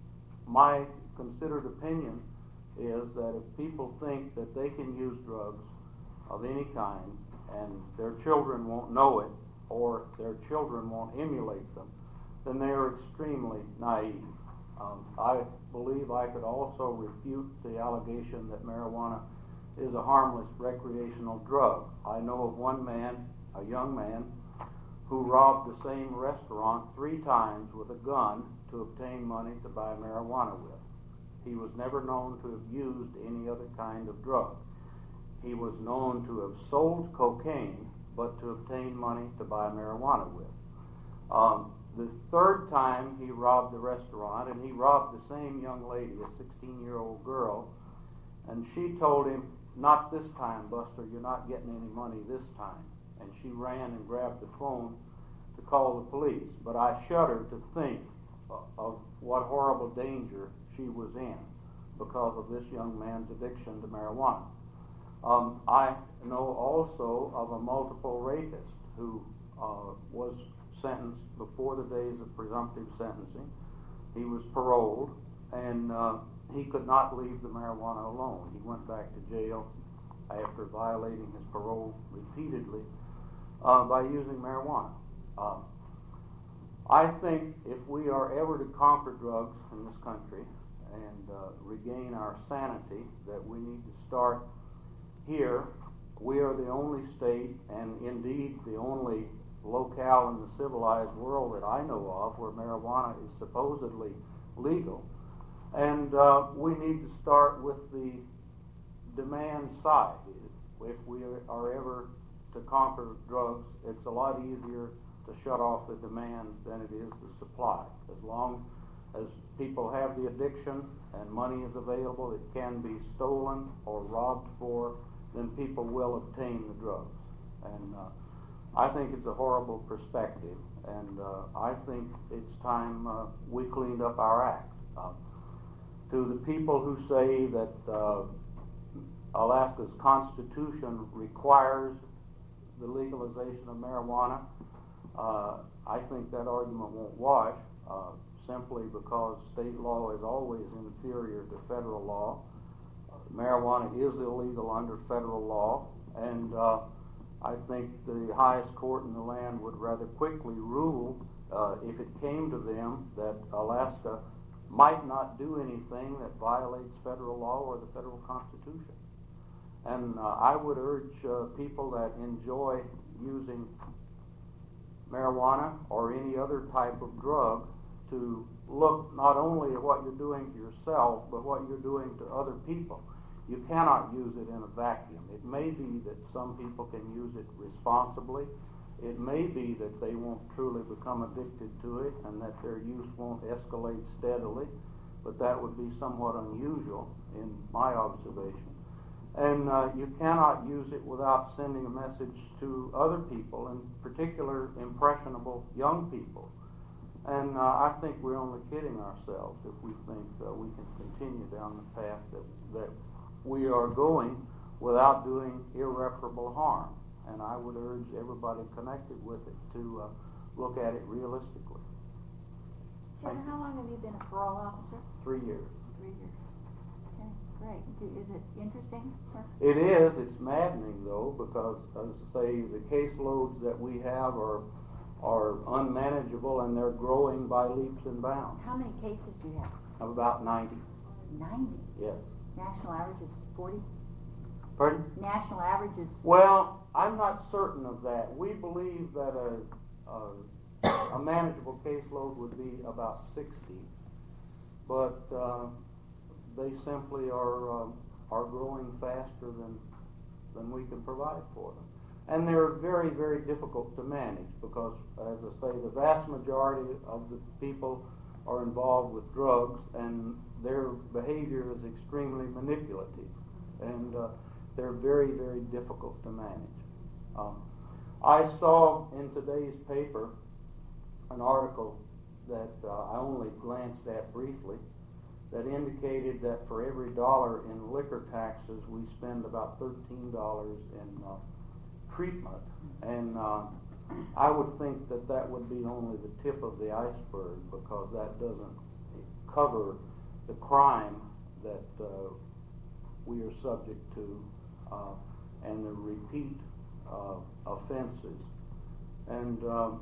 my considered opinion is that if people think that they can use drugs of any kind and their children won't know it, or their children won't emulate them, then they are extremely naive. Um, I believe I could also refute the allegation that marijuana is a harmless recreational drug. I know of one man, a young man, who robbed the same restaurant three times with a gun to obtain money to buy marijuana with. He was never known to have used any other kind of drug. He was known to have sold cocaine, but to obtain money to buy marijuana with. Um, the third time he robbed the restaurant, and he robbed the same young lady, a sixteen-year-old girl, and she told him, "Not this time, Buster, you're not getting any money this time." And she ran and grabbed the phone to call the police. But I shudder to think of what horrible danger she was in because of this young man's addiction to marijuana. Um, I know also of a multiple rapist who uh, was sentenced before the days of presumptive sentencing. He was paroled, and uh, he could not leave the marijuana alone. He went back to jail after violating his parole repeatedly uh, by using marijuana. Uh, I think if we are ever to conquer drugs in this country and uh, regain our sanity, that we need to start here. We are the only state, and indeed the only locale in the civilized world that I know of where marijuana is supposedly legal. And uh, we need to start with the demand side. If we are ever to conquer drugs, it's a lot easier to shut off the demand than it is the supply. As long as people have the addiction and money is available, it can be stolen or robbed for, then people will obtain the drugs. And uh, I think it's a horrible perspective, and uh, I think it's time uh, we cleaned up our act. Uh, to the people who say that uh, Alaska's Constitution requires the legalization of marijuana, uh, I think that argument won't wash, uh, simply because state law is always inferior to federal law. Uh, marijuana is illegal under federal law, and uh, I think the highest court in the land would rather quickly rule, uh, if it came to them, that Alaska might not do anything that violates federal law or the federal Constitution. And uh, I would urge uh, people that enjoy using marijuana or any other type of drug to look not only at what you're doing to yourself, but what you're doing to other people. You cannot use it in a vacuum. It may be that some people can use it responsibly. It may be that they won't truly become addicted to it and that their use won't escalate steadily, but that would be somewhat unusual in my observation. And uh, you cannot use it without sending a message to other people, in particular impressionable young people. And uh, I think we're only kidding ourselves if we think uh, we can continue down the path that, that we are going without doing irreparable harm. And I would urge everybody connected with it to uh, look at it realistically.
Jim, how long have you been a parole officer?
Three years.
Three years. Okay, great. Do, is it interesting, sir?
It is. It's maddening, though, because, as I say, the caseloads that we have are are unmanageable, and they're growing by leaps and bounds.
How many cases do you have?
Of about ninety.
ninety?
Yes.
National average is forty?
Pardon?
National average is...
Well, I'm not certain of that. We believe that a, a, a manageable caseload would be about sixty, but uh, they simply are uh, are growing faster than than we can provide for them. And they're very, very difficult to manage because, as I say, the vast majority of the people are involved with drugs, and their behavior is extremely manipulative, and uh, they're very, very difficult to manage. Um, I saw in today's paper an article that uh, I only glanced at briefly that indicated that for every dollar in liquor taxes, we spend about thirteen dollars in uh, treatment, and uh, I would think that that would be only the tip of the iceberg, because that doesn't cover the crime that uh, we are subject to uh, and the repeat uh, offenses. And um,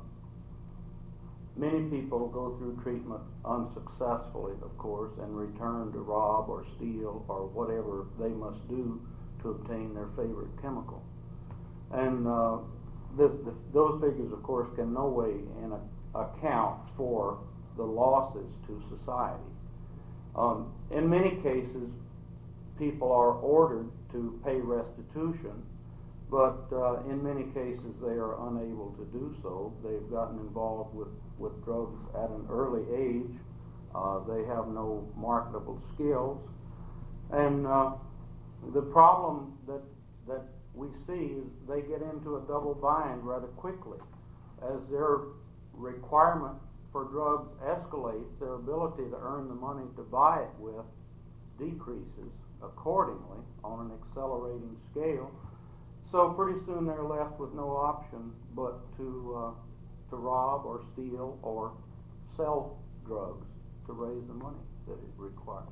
many people go through treatment unsuccessfully, of course, and return to rob or steal or whatever they must do to obtain their favorite chemical. And uh, this, this, those figures, of course, can no way in a, account for the losses to society. Um, in many cases, people are ordered to pay restitution, but uh, in many cases they are unable to do so. They've gotten involved with, with drugs at an early age. Uh, they have no marketable skills. And uh, the problem that, that we see is they get into a double bind rather quickly. As their requirement for drugs escalates, their ability to earn the money to buy it with decreases accordingly on an accelerating scale. So pretty soon they're left with no option but to uh, to rob or steal or sell drugs to raise the money that it requires.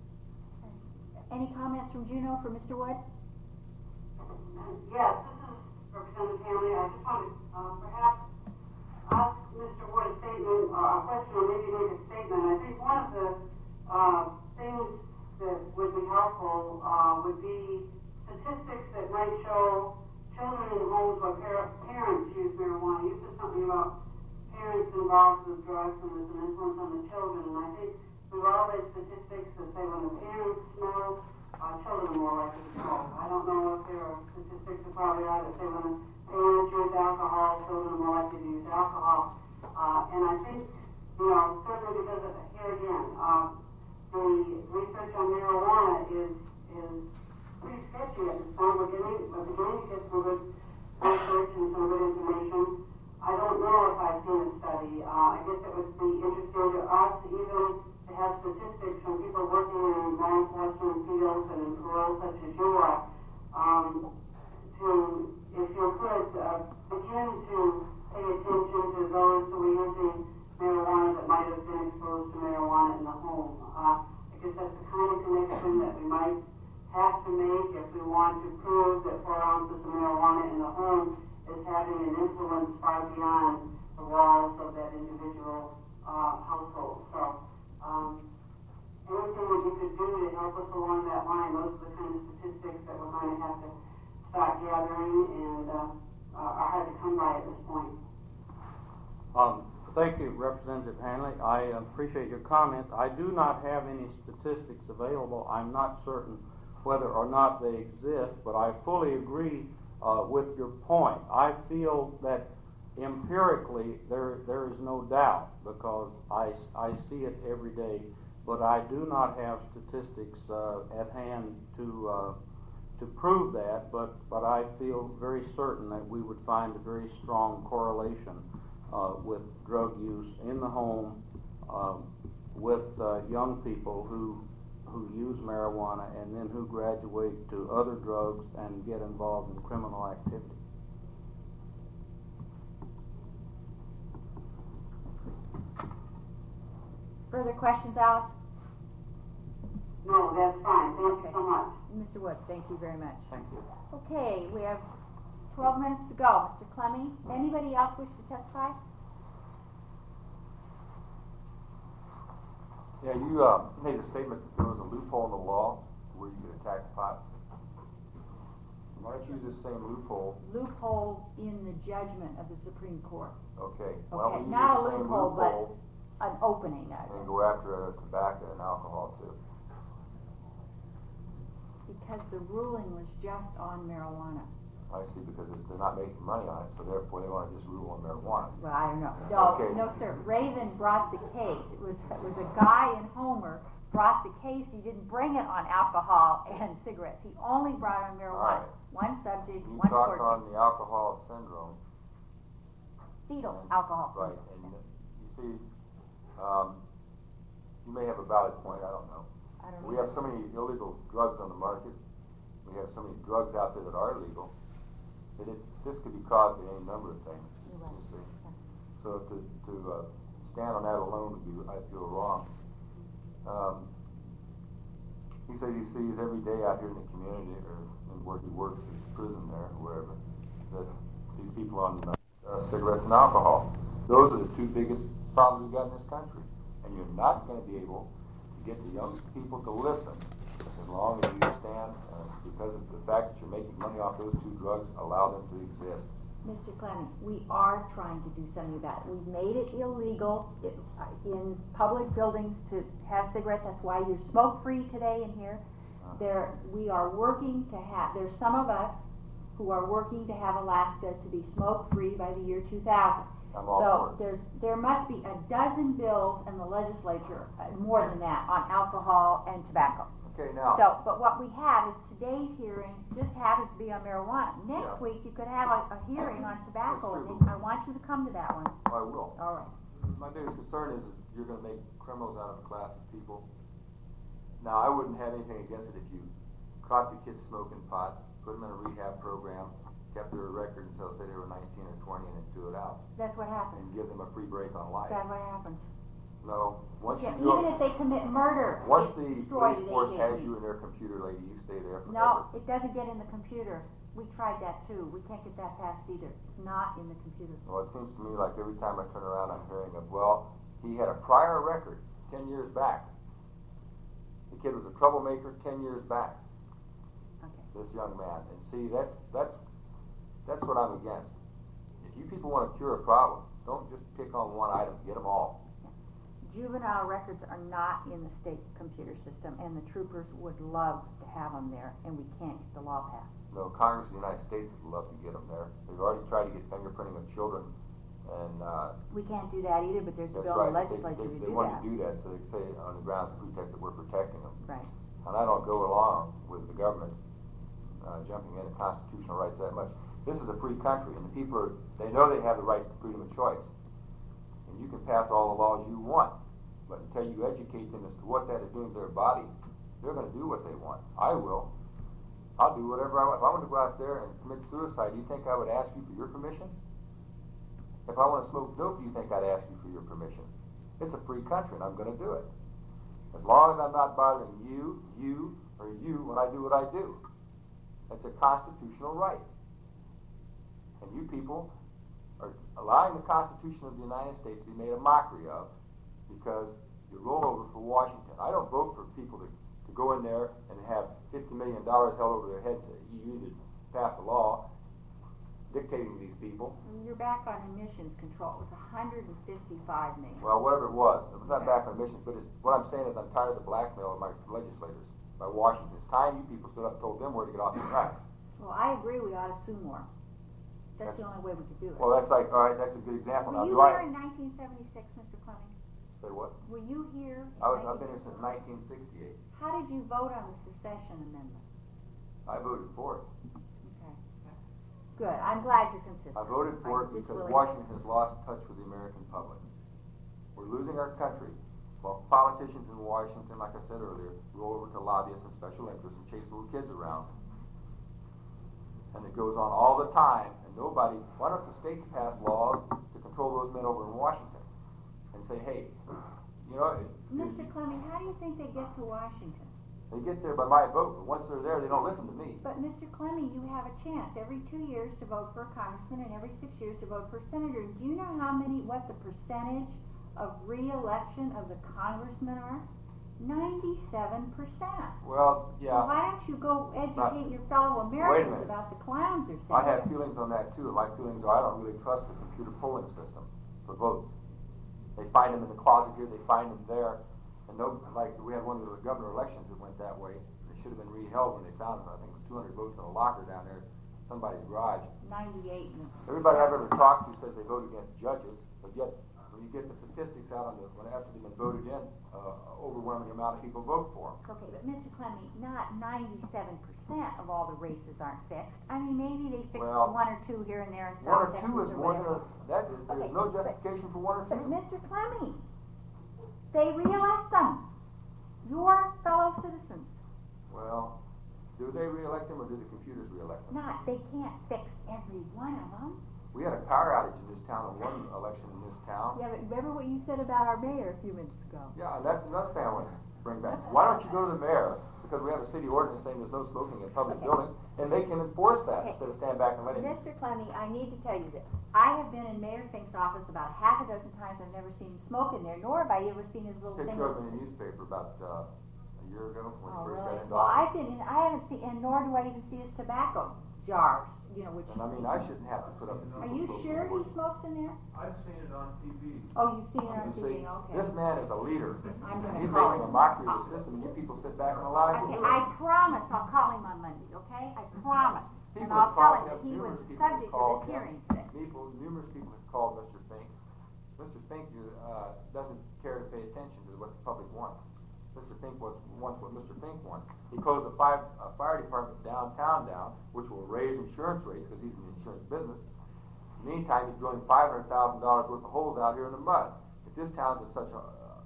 Any comments from Juneau for Mister Wood?
Yes, this is Representative Hanley. I just want to uh, perhaps ask Mister Wood a statement, uh, a question, or maybe make a statement. I think one of the uh, things that would be helpful uh, would be statistics that might show children in homes where par- parents use marijuana. You said something about parents involved with drugs and there's an influence on the children, and I think we've all read statistics that say when the parents smoke, uh, children are more likely to smoke. I don't know if there are statistics that probably are that say when the parents use alcohol, children are more likely to use alcohol. Uh, and I think, you know, certainly because of, here again, uh, the research on marijuana is is pretty sketchy at this point. We're getting, we're beginning to get some good research and some good information. I don't know if I've seen a study. Uh, I guess it would be interesting to us even to have statistics from people working in law enforcement fields and in parole such as you are, um, to, if you could, uh, begin to pay attention to those who are using marijuana that might have been exposed to marijuana in the home. Uh, I guess that's the kind of connection that we might have to make if we want to prove that four ounces of marijuana in the home is having an influence far beyond the walls of that individual uh, household. So, um, anything that you could do to help us along that line, those are the kind of statistics that we're going to have to start gathering and uh, uh, are hard to come by at this point.
Um, thank you, Representative Hanley. I appreciate your comments. I do not have any statistics available. I'm not certain whether or not they exist, but I fully agree uh, with your point. I feel that empirically there there is no doubt, because I, I see it every day, but I do not have statistics uh, at hand to uh, to prove that, but, but I feel very certain that we would find a very strong correlation uh, with drug use in the home, um, with uh, young people who who use marijuana and then who graduate to other drugs and get involved in criminal activity.
Further questions, Alice?
No, that's fine. Thank
Okay.
you so much.
Mister Wood, thank you very much.
Thank you.
Okay, we have twelve minutes to go. Mister Clemming, anybody else wish to testify?
Yeah, you uh, made a statement that there was a loophole in the law where you could attack pot. Why don't you use this same loophole?
Loophole in the judgment of the Supreme Court.
Okay, why
Okay,
don't we use
not a
the same
loophole,
loophole
but an opening of
and
it.
go after uh, tobacco and alcohol too?
Because the ruling was just on marijuana.
I see, because it's, they're not making money on it, so therefore they want to just rule on marijuana.
Well, I don't know. No,
Okay.
no, sir. Raven brought the case. It was it was a guy in Homer brought the case. He didn't bring it on alcohol and cigarettes. He only brought on marijuana.
Right.
One subject,
You
one
talk
court
on
case.
the alcohol syndrome.
Fetal
and-
alcohol.
Right, and you see, um, you may have a valid point, I don't know.
I don't
We
know.
have so many illegal drugs on the market. We have so many drugs out there that are legal. That it, this could be caused by any number of things.
You're right.
You see. So to, to uh, stand on that alone would be, I feel, wrong. Um, he says he sees every day out here in the community, or in where he works, his prison there, or wherever, that these people on uh, uh, cigarettes and alcohol. Those are the two biggest problems we've got in this country. And you're not going to be able to get the young people to listen as long as you stand, uh, because of the fact that you're making money off those two drugs, allow them to exist.
Mister Clemming, we are trying to do something about it. We've made it illegal in, in public buildings to have cigarettes. That's why you're smoke-free today in here. There, we are working to have, there's some of us who are working to have Alaska to be smoke-free by the year two thousand.
I'm all
So
for it.
there's, there must be a dozen bills in the legislature, uh, more than that, on alcohol and tobacco.
Okay, now,
So, but what we have is today's hearing just happens to be on marijuana. Next
Yeah.
week, you could have a, a hearing on tobacco, and
That's
they-
true.
I want you to come to that one.
I will.
All right.
My biggest concern is, is you're going to make criminals out of a class of people. Now, I wouldn't have anything against it if you caught the kids smoking pot, put them in a rehab program, kept their record until, say, they were nineteen or twenty, and then threw it out,
That's what happens.
and give them a free break on life.
That's what happens.
No, once
Yeah,
you go,
even if they commit murder,
once
it's
the
destroyed
police
at
force
age
has
eighteen.
you in their computer, lady, you stay there forever.
No, it doesn't get in the computer. We tried that too. We can't get that passed either. It's not in the computer.
Well, it seems to me like every time I turn around, I'm hearing of, well, he had a prior record ten years back. The kid was a troublemaker ten years back.
Okay.
This young man, and see, that's that's that's what I'm against. If you people want to cure a problem, don't just pick on one item. Get them all.
Juvenile records are not in the state computer system, and the troopers would love to have them there, and we can't get the law passed.
No, Congress of the United States would love to get them there. They've already tried to get fingerprinting of children, and uh,
We can't do that either, but there's a
that's
bill in
right.
the legislature
they, they,
to
they
do
want
that.
to do that, so they say on the grounds of pretext that we're protecting them.
Right.
And I don't go along with the government uh, jumping into constitutional rights that much. This is a free country, and the people are, they know they have the rights to freedom of choice. And you can pass all the laws you want, but until you educate them as to what that is doing to their body, they're going to do what they want. I will. I'll do whatever I want. If I want to go out there and commit suicide, do you think I would ask you for your permission? If I want to smoke dope, do you think I'd ask you for your permission? It's a free country, and I'm going to do it. As long as I'm not bothering you, you, or you when I do what I do. It's a constitutional right. And you people are allowing the Constitution of the United States to be made a mockery of because you roll over for Washington. I don't vote for people to, to go in there and have fifty million dollars held over their heads that you need to pass a law dictating to these people.
And you're back on emissions control. It was one hundred fifty-five million.
Well, whatever it was, it was not
Okay.
back on emissions, but it's, what I'm saying is I'm tired of the blackmail of my legislators by Washington. It's time you people stood up and told them where to get off the tracks.
Well, I agree we ought to sue more. That's the only way we could do it.
Well, that's like, all right, that's a good example. Now,
Were you
do
here
I
in nineteen seventy-six, Mister Clemming?
say what?
Were you here? in
I was, I've been here
nineteen
since nineteen sixty-eight.
How did you vote on the secession amendment?
I voted for it.
Okay. Good, I'm glad you're consistent.
I voted for it
just
because
really-
Washington has lost touch with the American public. We're losing our country. Well, politicians in Washington, like I said earlier, go over to lobbyists and special interests and chase little kids around. And it goes on all the time, and nobody, why don't the states pass laws to control those men over in Washington? And say, hey, you know, it,
Mister
it,
Clemmy, how do you think they get to Washington?
they get there by my vote, but once they're there, they don't listen to me.
But Mister Clemmy, you have a chance every two years to vote for a congressman and every six years to vote for a senator. Do you know how many, what the percentage of re-election of the congressmen are? ninety-seven percent.
Well,
So
yeah,
why don't you go educate
Not-
your fellow
Wait a
Americans
minute.
about the clowns they're
I
saying?
have feelings on that too. My feelings are I don't really trust the computer polling system for votes. They find them in the closet here, they find them there, and no, like we had one of the governor elections that went that way. They should have been re-held when they found them. I think it was two hundred votes in a locker down there, in somebody's garage.
ninety-eight. and-
Everybody I've ever talked to says they vote against judges, but yet when you get the statistics out on the when after they've been voted in, uh, overwhelming amount of people vote for them.
Okay, but Mister Clemmy, not ninety-seven percent of all the races aren't fixed. I mean, maybe they fixed
Well,
one or two here and there in
One
South
or
Texas
two is
or
more than
whatever.
a, that is, there's
Okay,
no
but-
justification for one or
But
two.
Mister Clemmy, they re-elect them. Your fellow citizens.
Well, do they re-elect them or do the computers re-elect them?
Not, they can't fix every one of them.
We had a power outage in this town in one election in this town.
Yeah, but remember what you said about our mayor a few minutes ago?
Yeah, and that's another thing I want to bring back. Why don't you go to the mayor, because we have a city ordinance saying there's no smoking in public
Okay.
buildings, and they can enforce that
Okay.
instead of stand back and letting it.
Mister Clemmy, I need to tell you this. I have been in Mayor Fink's office about half a dozen times. I've never seen him smoke in there, nor have I ever seen his little thing.
Picture of him in the newspaper about uh, a year ago when
Oh,
he first
really?
got into
Well, I've
office.
been in, I haven't seen, and nor do I even see his tobacco jars, you know, which.
And I mean, I shouldn't have to put up with
Are
people
you
smoking
sure he
in the
smokes in there?
I've seen it on T V.
Oh, you've seen it on
You
T V,
see,
okay.
this man is a leader.
I'm gonna
He's
call
making a
him.
mockery of the system, and you people sit back and allow him to
Okay,
do it.
I promise I'll call him on Monday, okay? I promise. And
People
I'll
have
tell
called
him that
him,
he was
numerous
the
people have
subject of
called
this
him.
hearing today.
People, numerous people have called Mister Fink. Mister Fink uh, doesn't care to pay attention to what the public wants. Mister Fink wants, wants what Mister Fink wants. He closed the five, uh, fire department downtown down, which will raise insurance rates because he's in the insurance business. Meantime, he's drilling five hundred thousand dollars worth of holes out here in the mud. If this town's in such a,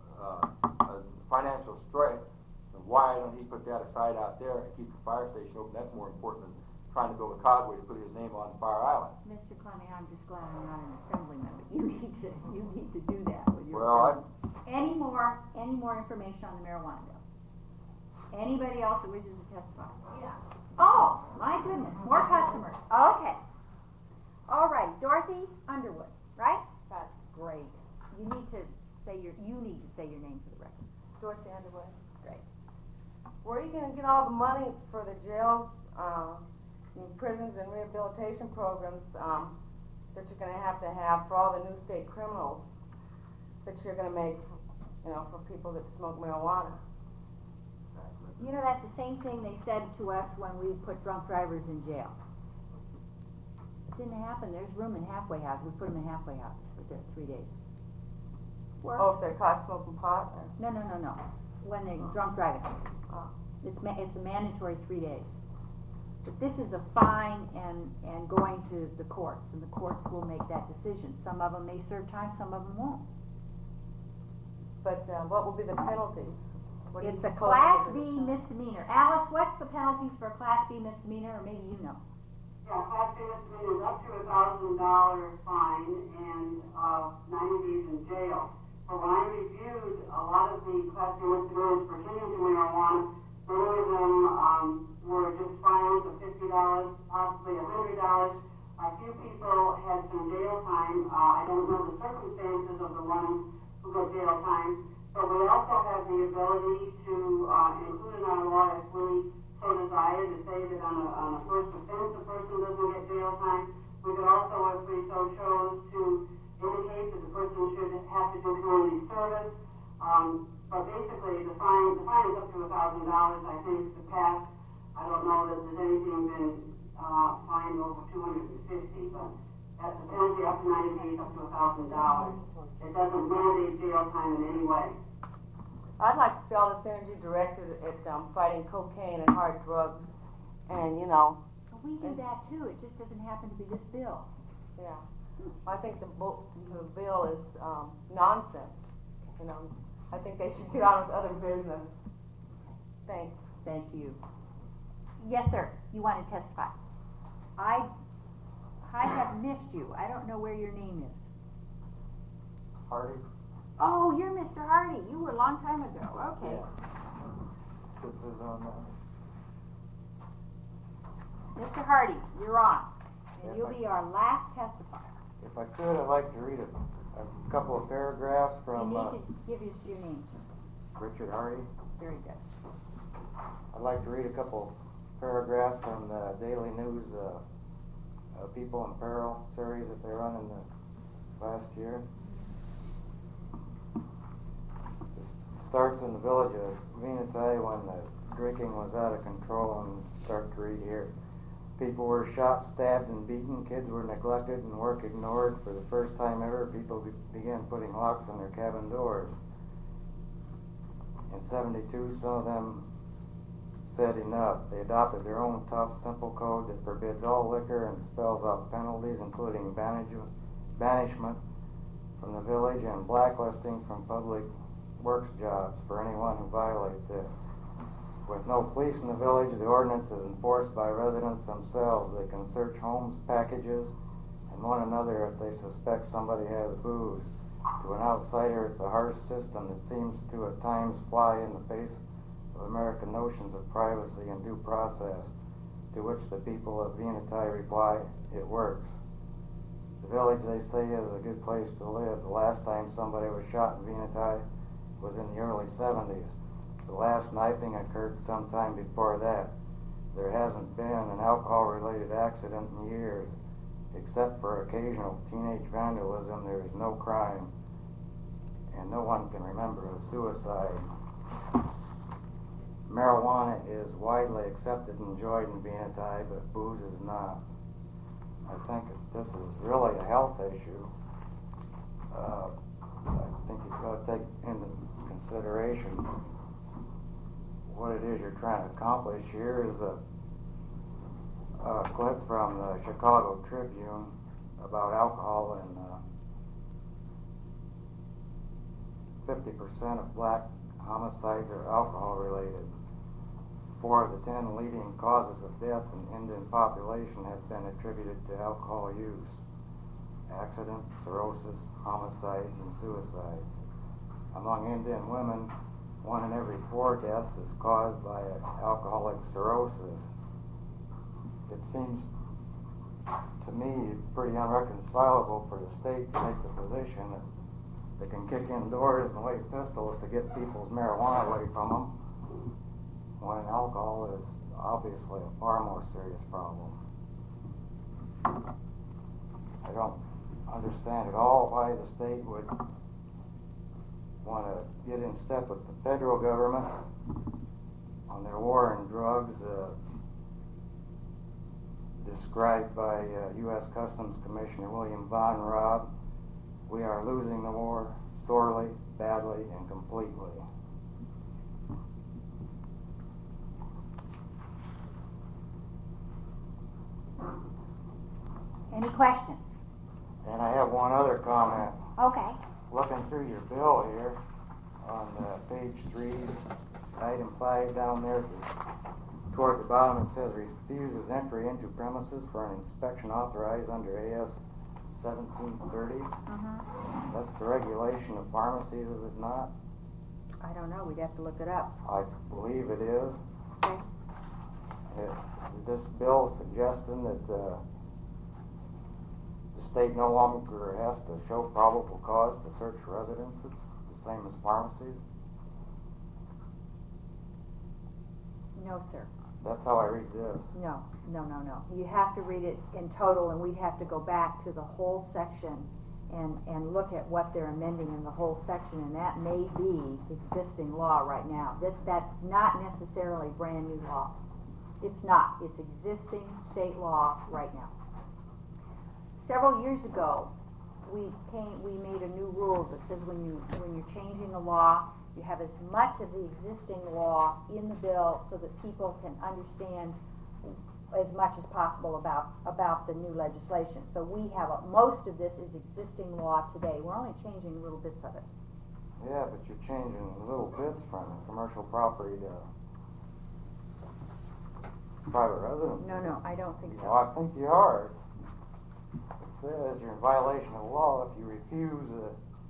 uh, a financial strife, then why don't he put that aside out there and keep the fire station open? That's more important than trying to build a causeway to put his name on Fire Island.
Mister Clemmy, I'm just glad I'm not an assemblyman, but you need to, you need to do that with your.
Well, I,
Any more, any more information on the marijuana bill? Anybody else that wishes to testify?
Yeah.
Oh, my goodness, more customers. Okay. All right, Dorothy Underwood, right?
Right.
Great. You need to say your, you need to say your name for the record.
Dorothy Underwood.
Great.
Where are you gonna get all the money for the jails, um, and prisons and rehabilitation programs, um, that you're gonna have to have for all the new state criminals that you're gonna make, you know, for people that smoke marijuana?
You know, that's the same thing they said to us when we put drunk drivers in jail. It didn't happen. There's room in halfway houses. We put them in halfway houses for th- three days. Where?
Oh, if they're caught smoking pot? or-
No, no, no, no. When they're drunk driving.
Oh.
It's ma- it's a mandatory three days. But this is a fine and, and going to the courts, and the courts will make that decision. Some of them may serve time, some of them won't.
But, uh, what will be the penalties? What do you
It's a
propose
Class
for
B
this?
misdemeanor. Alice, what's the penalties for a Class B misdemeanor, or maybe you know?
Yeah, class B misdemeanor is up to a thousand dollar fine and, uh, ninety days in jail. But when I reviewed a lot of the class B misdemeanors pertaining to marijuana, many of them, um, were just fines of fifty dollars, possibly a hundred dollars. A few people had some jail time. Uh, I don't know the circumstances of the ones who got jail time. But we also have the ability to, uh, include in our law if we so desire to say that on a, on a first offense, a person doesn't get jail time. We could also, if we so chose, to indicate that the person should have to do community service. Um, but basically, the fine, the fine is up to a thousand dollars. I think the past, I don't know that there's anything been, uh, fined over two hundred and fifty, but that's the penalty up to ninety days, up to a thousand dollars. It doesn't mandate jail time in any way.
I'd like to see all this energy directed at, um, fighting cocaine and hard drugs
And, you know,
But we do that too, it just doesn't happen to be this bill.
yeah, I think the, bo- the bill is um, nonsense, you know. I think they should get on with other business. Thanks.
Thank you. Yes, sir, you want to testify? I, I have missed you, I don't know where your name is.
Hardy?
Oh, you're Mister Hardy, you were a long time ago, okay.
This is on, uh,
Mister Hardy, you're on, and
Yes,
you'll
I-
be our last testifier.
if I could, I'd like to read a, a couple of paragraphs
You
from
need
uh,
to give us your name, sir.
Richard Hardy.
Very good.
I'd like to read a couple paragraphs from the Daily News, uh, uh, People in Peril series that they run in the last year. This starts in the village of Venati when the drinking was out of control, and start to read here. People were shot, stabbed, and beaten. Kids were neglected and work ignored. For the first time ever, people be- began putting locks on their cabin doors. In seventy-two, some of them said enough. They adopted their own tough, simple code that forbids all liquor and spells out penalties, including banishment, banishment from the village and blacklisting from public works jobs for anyone who violates it. With no police in the village, the ordinance is enforced by residents themselves. They can search homes, packages, and one another if they suspect somebody has booze. To an outsider, it's a harsh system that seems to at times fly in the face of American notions of privacy and due process, to which the people of Venati reply, it works. The village, they say, is a good place to live. The last time somebody was shot in Venati was in the early seventies. The last knifing occurred sometime before that. There hasn't been an alcohol-related accident in years. Except for occasional teenage vandalism, there is no crime. And no one can remember a suicide. Marijuana is widely accepted and enjoyed in Venati, but booze is not. I think that this is really a health issue. Uh, I think you've got to take into consideration what it is you're trying to accomplish. Here is a, a clip from the Chicago Tribune about alcohol, and uh, fifty percent of black homicides are alcohol related. Four of the ten leading causes of death in Indian population have been attributed to alcohol use: accidents, cirrhosis, homicides, and suicides. Among Indian women, one in every four deaths is caused by alcoholic cirrhosis. It seems to me pretty unreconcilable for the state to take the position that they can kick in doors and wave pistols to get people's marijuana away from them, when alcohol is obviously a far more serious problem. I don't understand at all why the state would want to get in step with the federal government on their war on drugs, uh, described by uh, U S Customs Commissioner William Von Raab. We are losing the war sorely, badly, and completely.
Any questions?
And I have one other comment.
Okay.
Looking through your bill here, on uh, page three, item five down there, toward the bottom it says refuses entry into premises for an inspection authorized under A S seventeen thirty.
Mm-hmm.
That's the regulation of pharmacies, is it not?
I don't know, we'd have to look it up.
I believe it is.
Okay.
It, this bill suggesting that uh, the state no longer has to show probable cause to search residences, the same as pharmacies.
No, sir.
That's how I read this.
No, no, no, no. You have to read it in total, and we'd have to go back to the whole section and, and look at what they're amending in the whole section, and that may be existing law right now. That, that's not necessarily brand new law. It's not. It's existing state law right now. Several years ago, we came, we made a new rule that says when you, when you're changing a law, you have as much of the existing law in the bill so that people can understand as much as possible about, about the new legislation. So we have, a, most of this is existing law today. We're only changing little bits of it.
Yeah, but you're changing little bits from commercial property to private residence.
No, no, I don't think so.
No, I think you are. It's, it says you're in violation of law if you refuse a,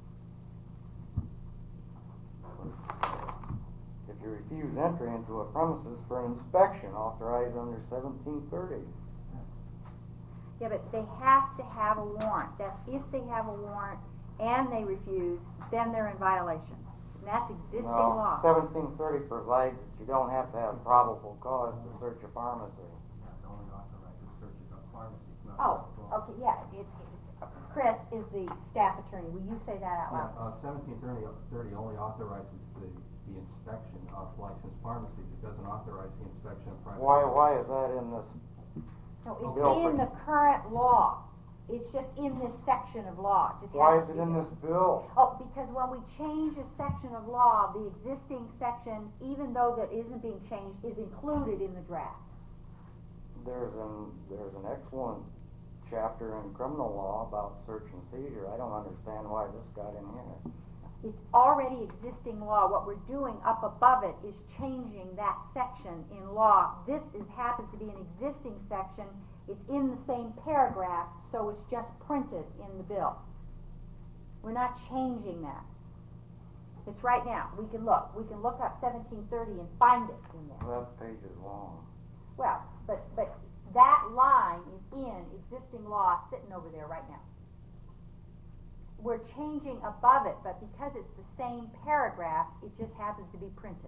if you refuse entry into a premises for an inspection authorized under seventeen thirty.
Yeah, but they have to have a warrant. That's if they have a warrant and they refuse, then they're in violation. And that's existing
No,
law.
seventeen thirty provides that you don't have to have probable cause to search a pharmacy.
It only authorizes searches on pharmacies, not
Oh,
on
okay, yeah. It, it, Chris is the staff attorney. Will you say that out
Yeah,
loud?
uh, seventeen thirty, thirty only authorizes the, the inspection of licensed pharmacies. It doesn't authorize the inspection of private.
Why, why is that in this?
No, it's
Bill,
in the current law. It's just in this section of law. It just
Why
has
is
to
it
be
in
there.
this bill?
Oh, because when we change a section of law, the existing section, even though that isn't being changed, is included in the draft.
There's an, there's an excellent chapter in criminal law about search and seizure. I don't understand why this got in here.
It's already existing law. What we're doing up above it is changing that section in law. This is, happens to be an existing section. It's in the same paragraph, so it's just printed in the bill. We're not changing that. It's right now. We can look. We can look up seventeen thirty and find it in there.
Well, that's pages long.
Well, but, but that line is in existing law sitting over there right now. We're changing above it, but because it's the same paragraph, it just happens to be printed.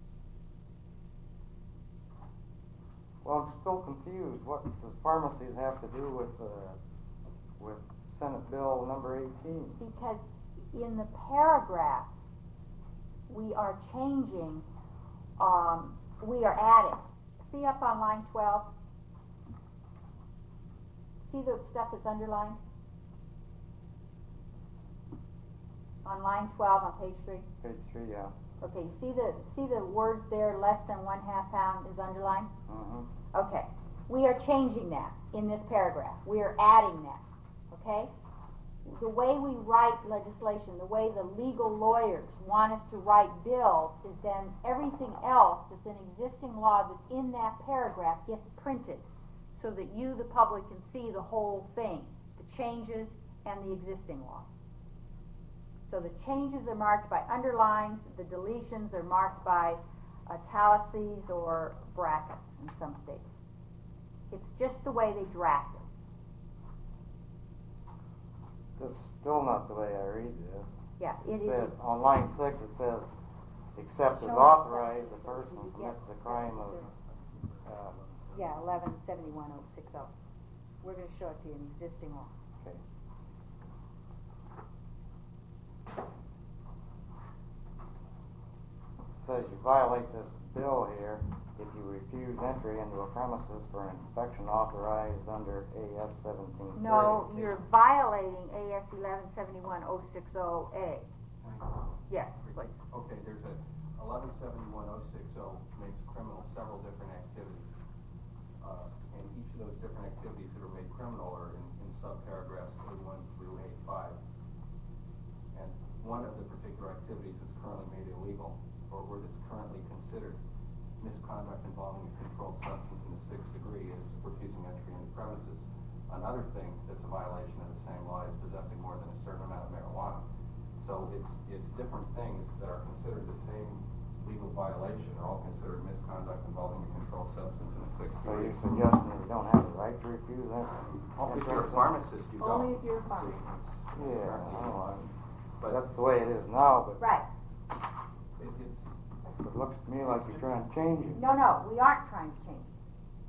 Well, I'm still confused. What does pharmacies have to do with, uh, with Senate Bill number eighteen?
Because in the paragraph, we are changing, um, we are adding. See up on line twelve? See the stuff that's underlined? On line twelve on page three?
Page three, yeah.
Okay, you see the, see the words there, less than one half pound is underlined?
Mm-hmm.
Okay, we are changing that in this paragraph. We are adding that, okay? The way we write legislation, the way the legal lawyers want us to write bills is then everything else that's an existing law that's in that paragraph gets printed so that you, the public, can see the whole thing, the changes and the existing law. So the changes are marked by underlines, the deletions are marked by italices or brackets in some states. It's just the way they draft it.
That's still not the way I read this.
Yeah, it
It says,
is.
on line six, it says, except as
Show
authorized, the
except-
person
you
commits
get
the crime of,
except-
uh,
Yeah, eleven seventy-one oh six oh. We're gonna show it to you in existing law.
okay. It says you violate this bill here if you refuse entry into a premises for an inspection authorized under A S seventeen thirty.
No, you're violating A S eleven seventy-one oh six oh A. Yes, please.
Okay, there's a eleven seventy-one oh six oh makes criminal several different activities. Uh, and each of those different activities that are made criminal are in, in subparagraphs A one through A five. And one of the particular activities that's currently made illegal, or where that's currently considered misconduct involving a controlled substance in the sixth degree, is refusing entry into premises. Another thing that's a violation of the same law is possessing more than a certain amount of marijuana. So it's it's different things that are considered the same legal violation. They're all considered misconduct involving a controlled substance in the sixth
So
degree.
you're suggesting you don't have the right to refuse entry?
Oh, if you're a pharmacist, you don't.
Only if you're a pharmacist.
See, it's- it's
Yeah,
currently
I know.
illegal. But
That's the way it is now, but
Right.
it, it's
it looks to me like you're trying to change it.
No, no, we aren't trying to change it.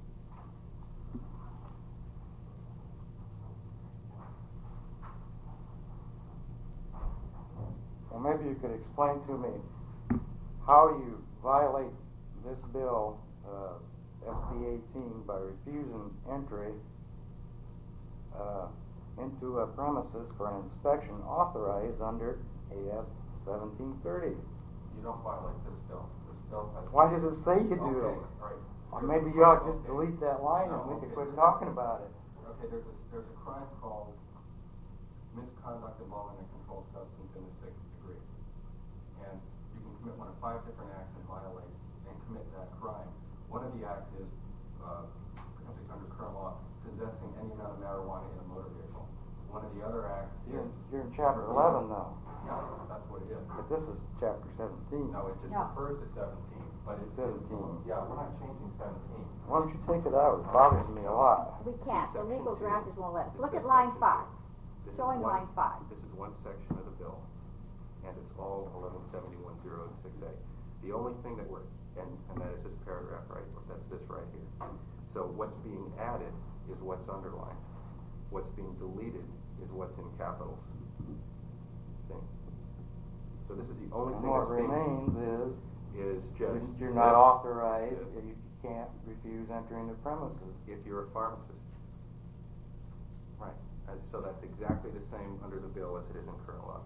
Well, maybe you could explain to me how you violate this bill, uh, S B eighteen, by refusing entry uh, into a premises for an inspection authorized under A S seventeen thirty.
you don't violate this bill. This bill has.
Why does it say you do
Okay,
it?
right.
Or maybe you ought to just delete that line and we could quit talking about it.
Okay, there's a, there's a crime called misconduct involving a controlled substance in the sixth degree. And you can commit one of five different acts and violate and commit that crime. One of the acts is, uh, potentially under current law, possessing any amount of marijuana in a motor vehicle. One of the other acts
You're,
is...
you're in chapter eleven though.
Yeah, that's what it is.
But this is chapter seventeen.
No, it just
No.
refers to seventeen, but it's...
seventeen.
Yeah, we're not changing seventeen.
Why don't you take it out? It bothers me a lot.
We
This
can't,
is
the
section
legal
two.
drafters won't let us.
This
Look
is
at line
section
five.
two. This is
Showing
one-
line five.
This is one section of the bill, and it's all eleven seventy-one oh six A. The only thing that we're, and, and that is this paragraph, right? That's this right here. So what's being added is what's underlined. What's being deleted is what's in capitals. See? So this is the only
And
thing
what
that's being...
remains is,
is just...
you're not
this.
authorized,
This.
you can't refuse entering the premises.
If you're a pharmacist. Right. And so that's exactly the same under the bill as it is in current law.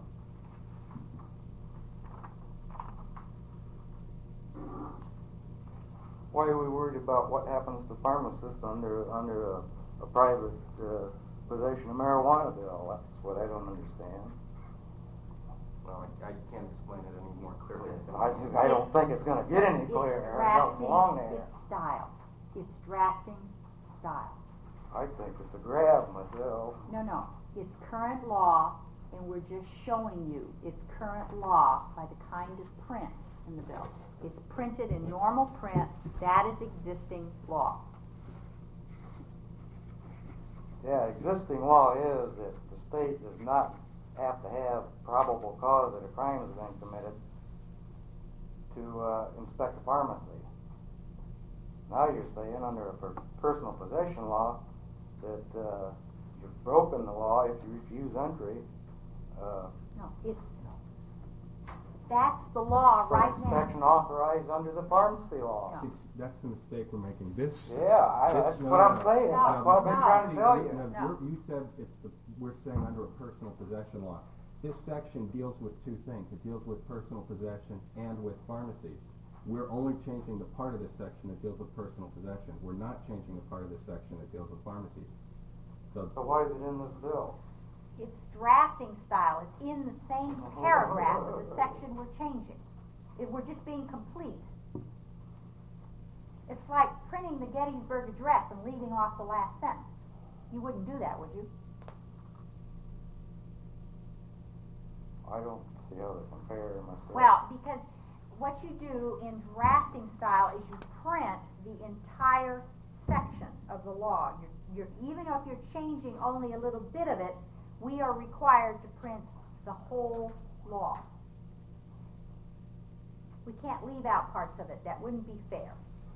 Why are we worried about what happens to pharmacists under, under a, a private, uh, possession of marijuana bill? That's what I don't understand.
Well, I, I can't explain it any more clearly.
I, I don't think it's gonna get any
It's
clearer. It
drafting,
don't belong there.
it's style. It's drafting style.
I think it's a grab myself.
No, no, it's current law, and we're just showing you it's current law by the kind of print in the bill. It's printed in normal print, that is existing law.
Yeah, existing law is that the state does not have to have probable cause that a crime has been committed to uh, inspect a pharmacy. Now you're saying under a per- personal possession law that uh, you've broken the law if you refuse entry. Uh,
No, it's, that's the law
for
right
inspection
now.
authorized under the pharmacy law.
No.
See, that's the mistake we're making. This.
Yeah, I,
this-
that's
no,
what
no,
I'm
no.
saying.
No,
That's what I've been
no.
trying to
See,
tell
you,
you.
know,
No.
you're- you said it's the, we're saying under a personal possession law. This section deals with two things. It deals with personal possession and with pharmacies. We're only changing the part of this section that deals with personal possession. We're not changing the part of this section that deals with pharmacies. So,
So why is it in this bill?
It's drafting style, it's in the same paragraph of the section we're changing. If we're just being complete. It's like printing the Gettysburg Address and leaving off the last sentence. You wouldn't do that, would you?
I don't see how to compare myself.
Well, because what you do in drafting style is you print the entire section of the law. You're, you're, even if you're changing only a little bit of it, we are required to print the whole law. We can't leave out parts of it. That wouldn't be fair.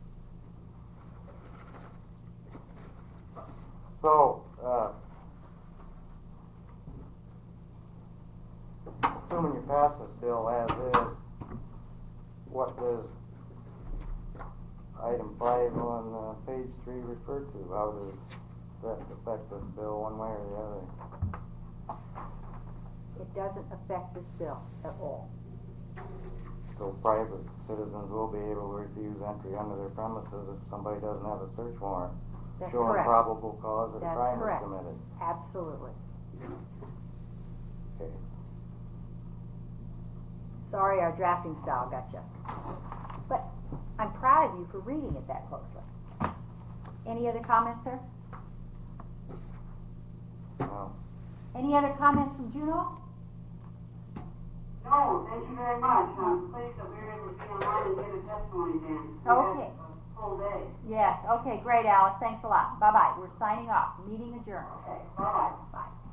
So, uh, assuming you pass this bill as is, what does item five on uh, page three refer to? How does that affect this bill one way or the other?
It doesn't affect this bill at all.
So private citizens will be able to refuse entry under their premises if somebody doesn't have a search warrant
That's
showing
correct.
probable cause that a
That's
crime
correct.
was committed.
Absolutely.
Okay.
Sorry our drafting style got you. But I'm proud of you for reading it that closely. Any other comments, sir?
No.
Any other comments from Juno?
No, thank you very much. I'm pleased that we were able to be online and get a testimony, Dan. We
Okay.
had a full day.
Yes, okay, great, Alice, thanks a lot. Bye-bye, we're signing off, meeting adjourned.
Okay, bye-bye.
Bye.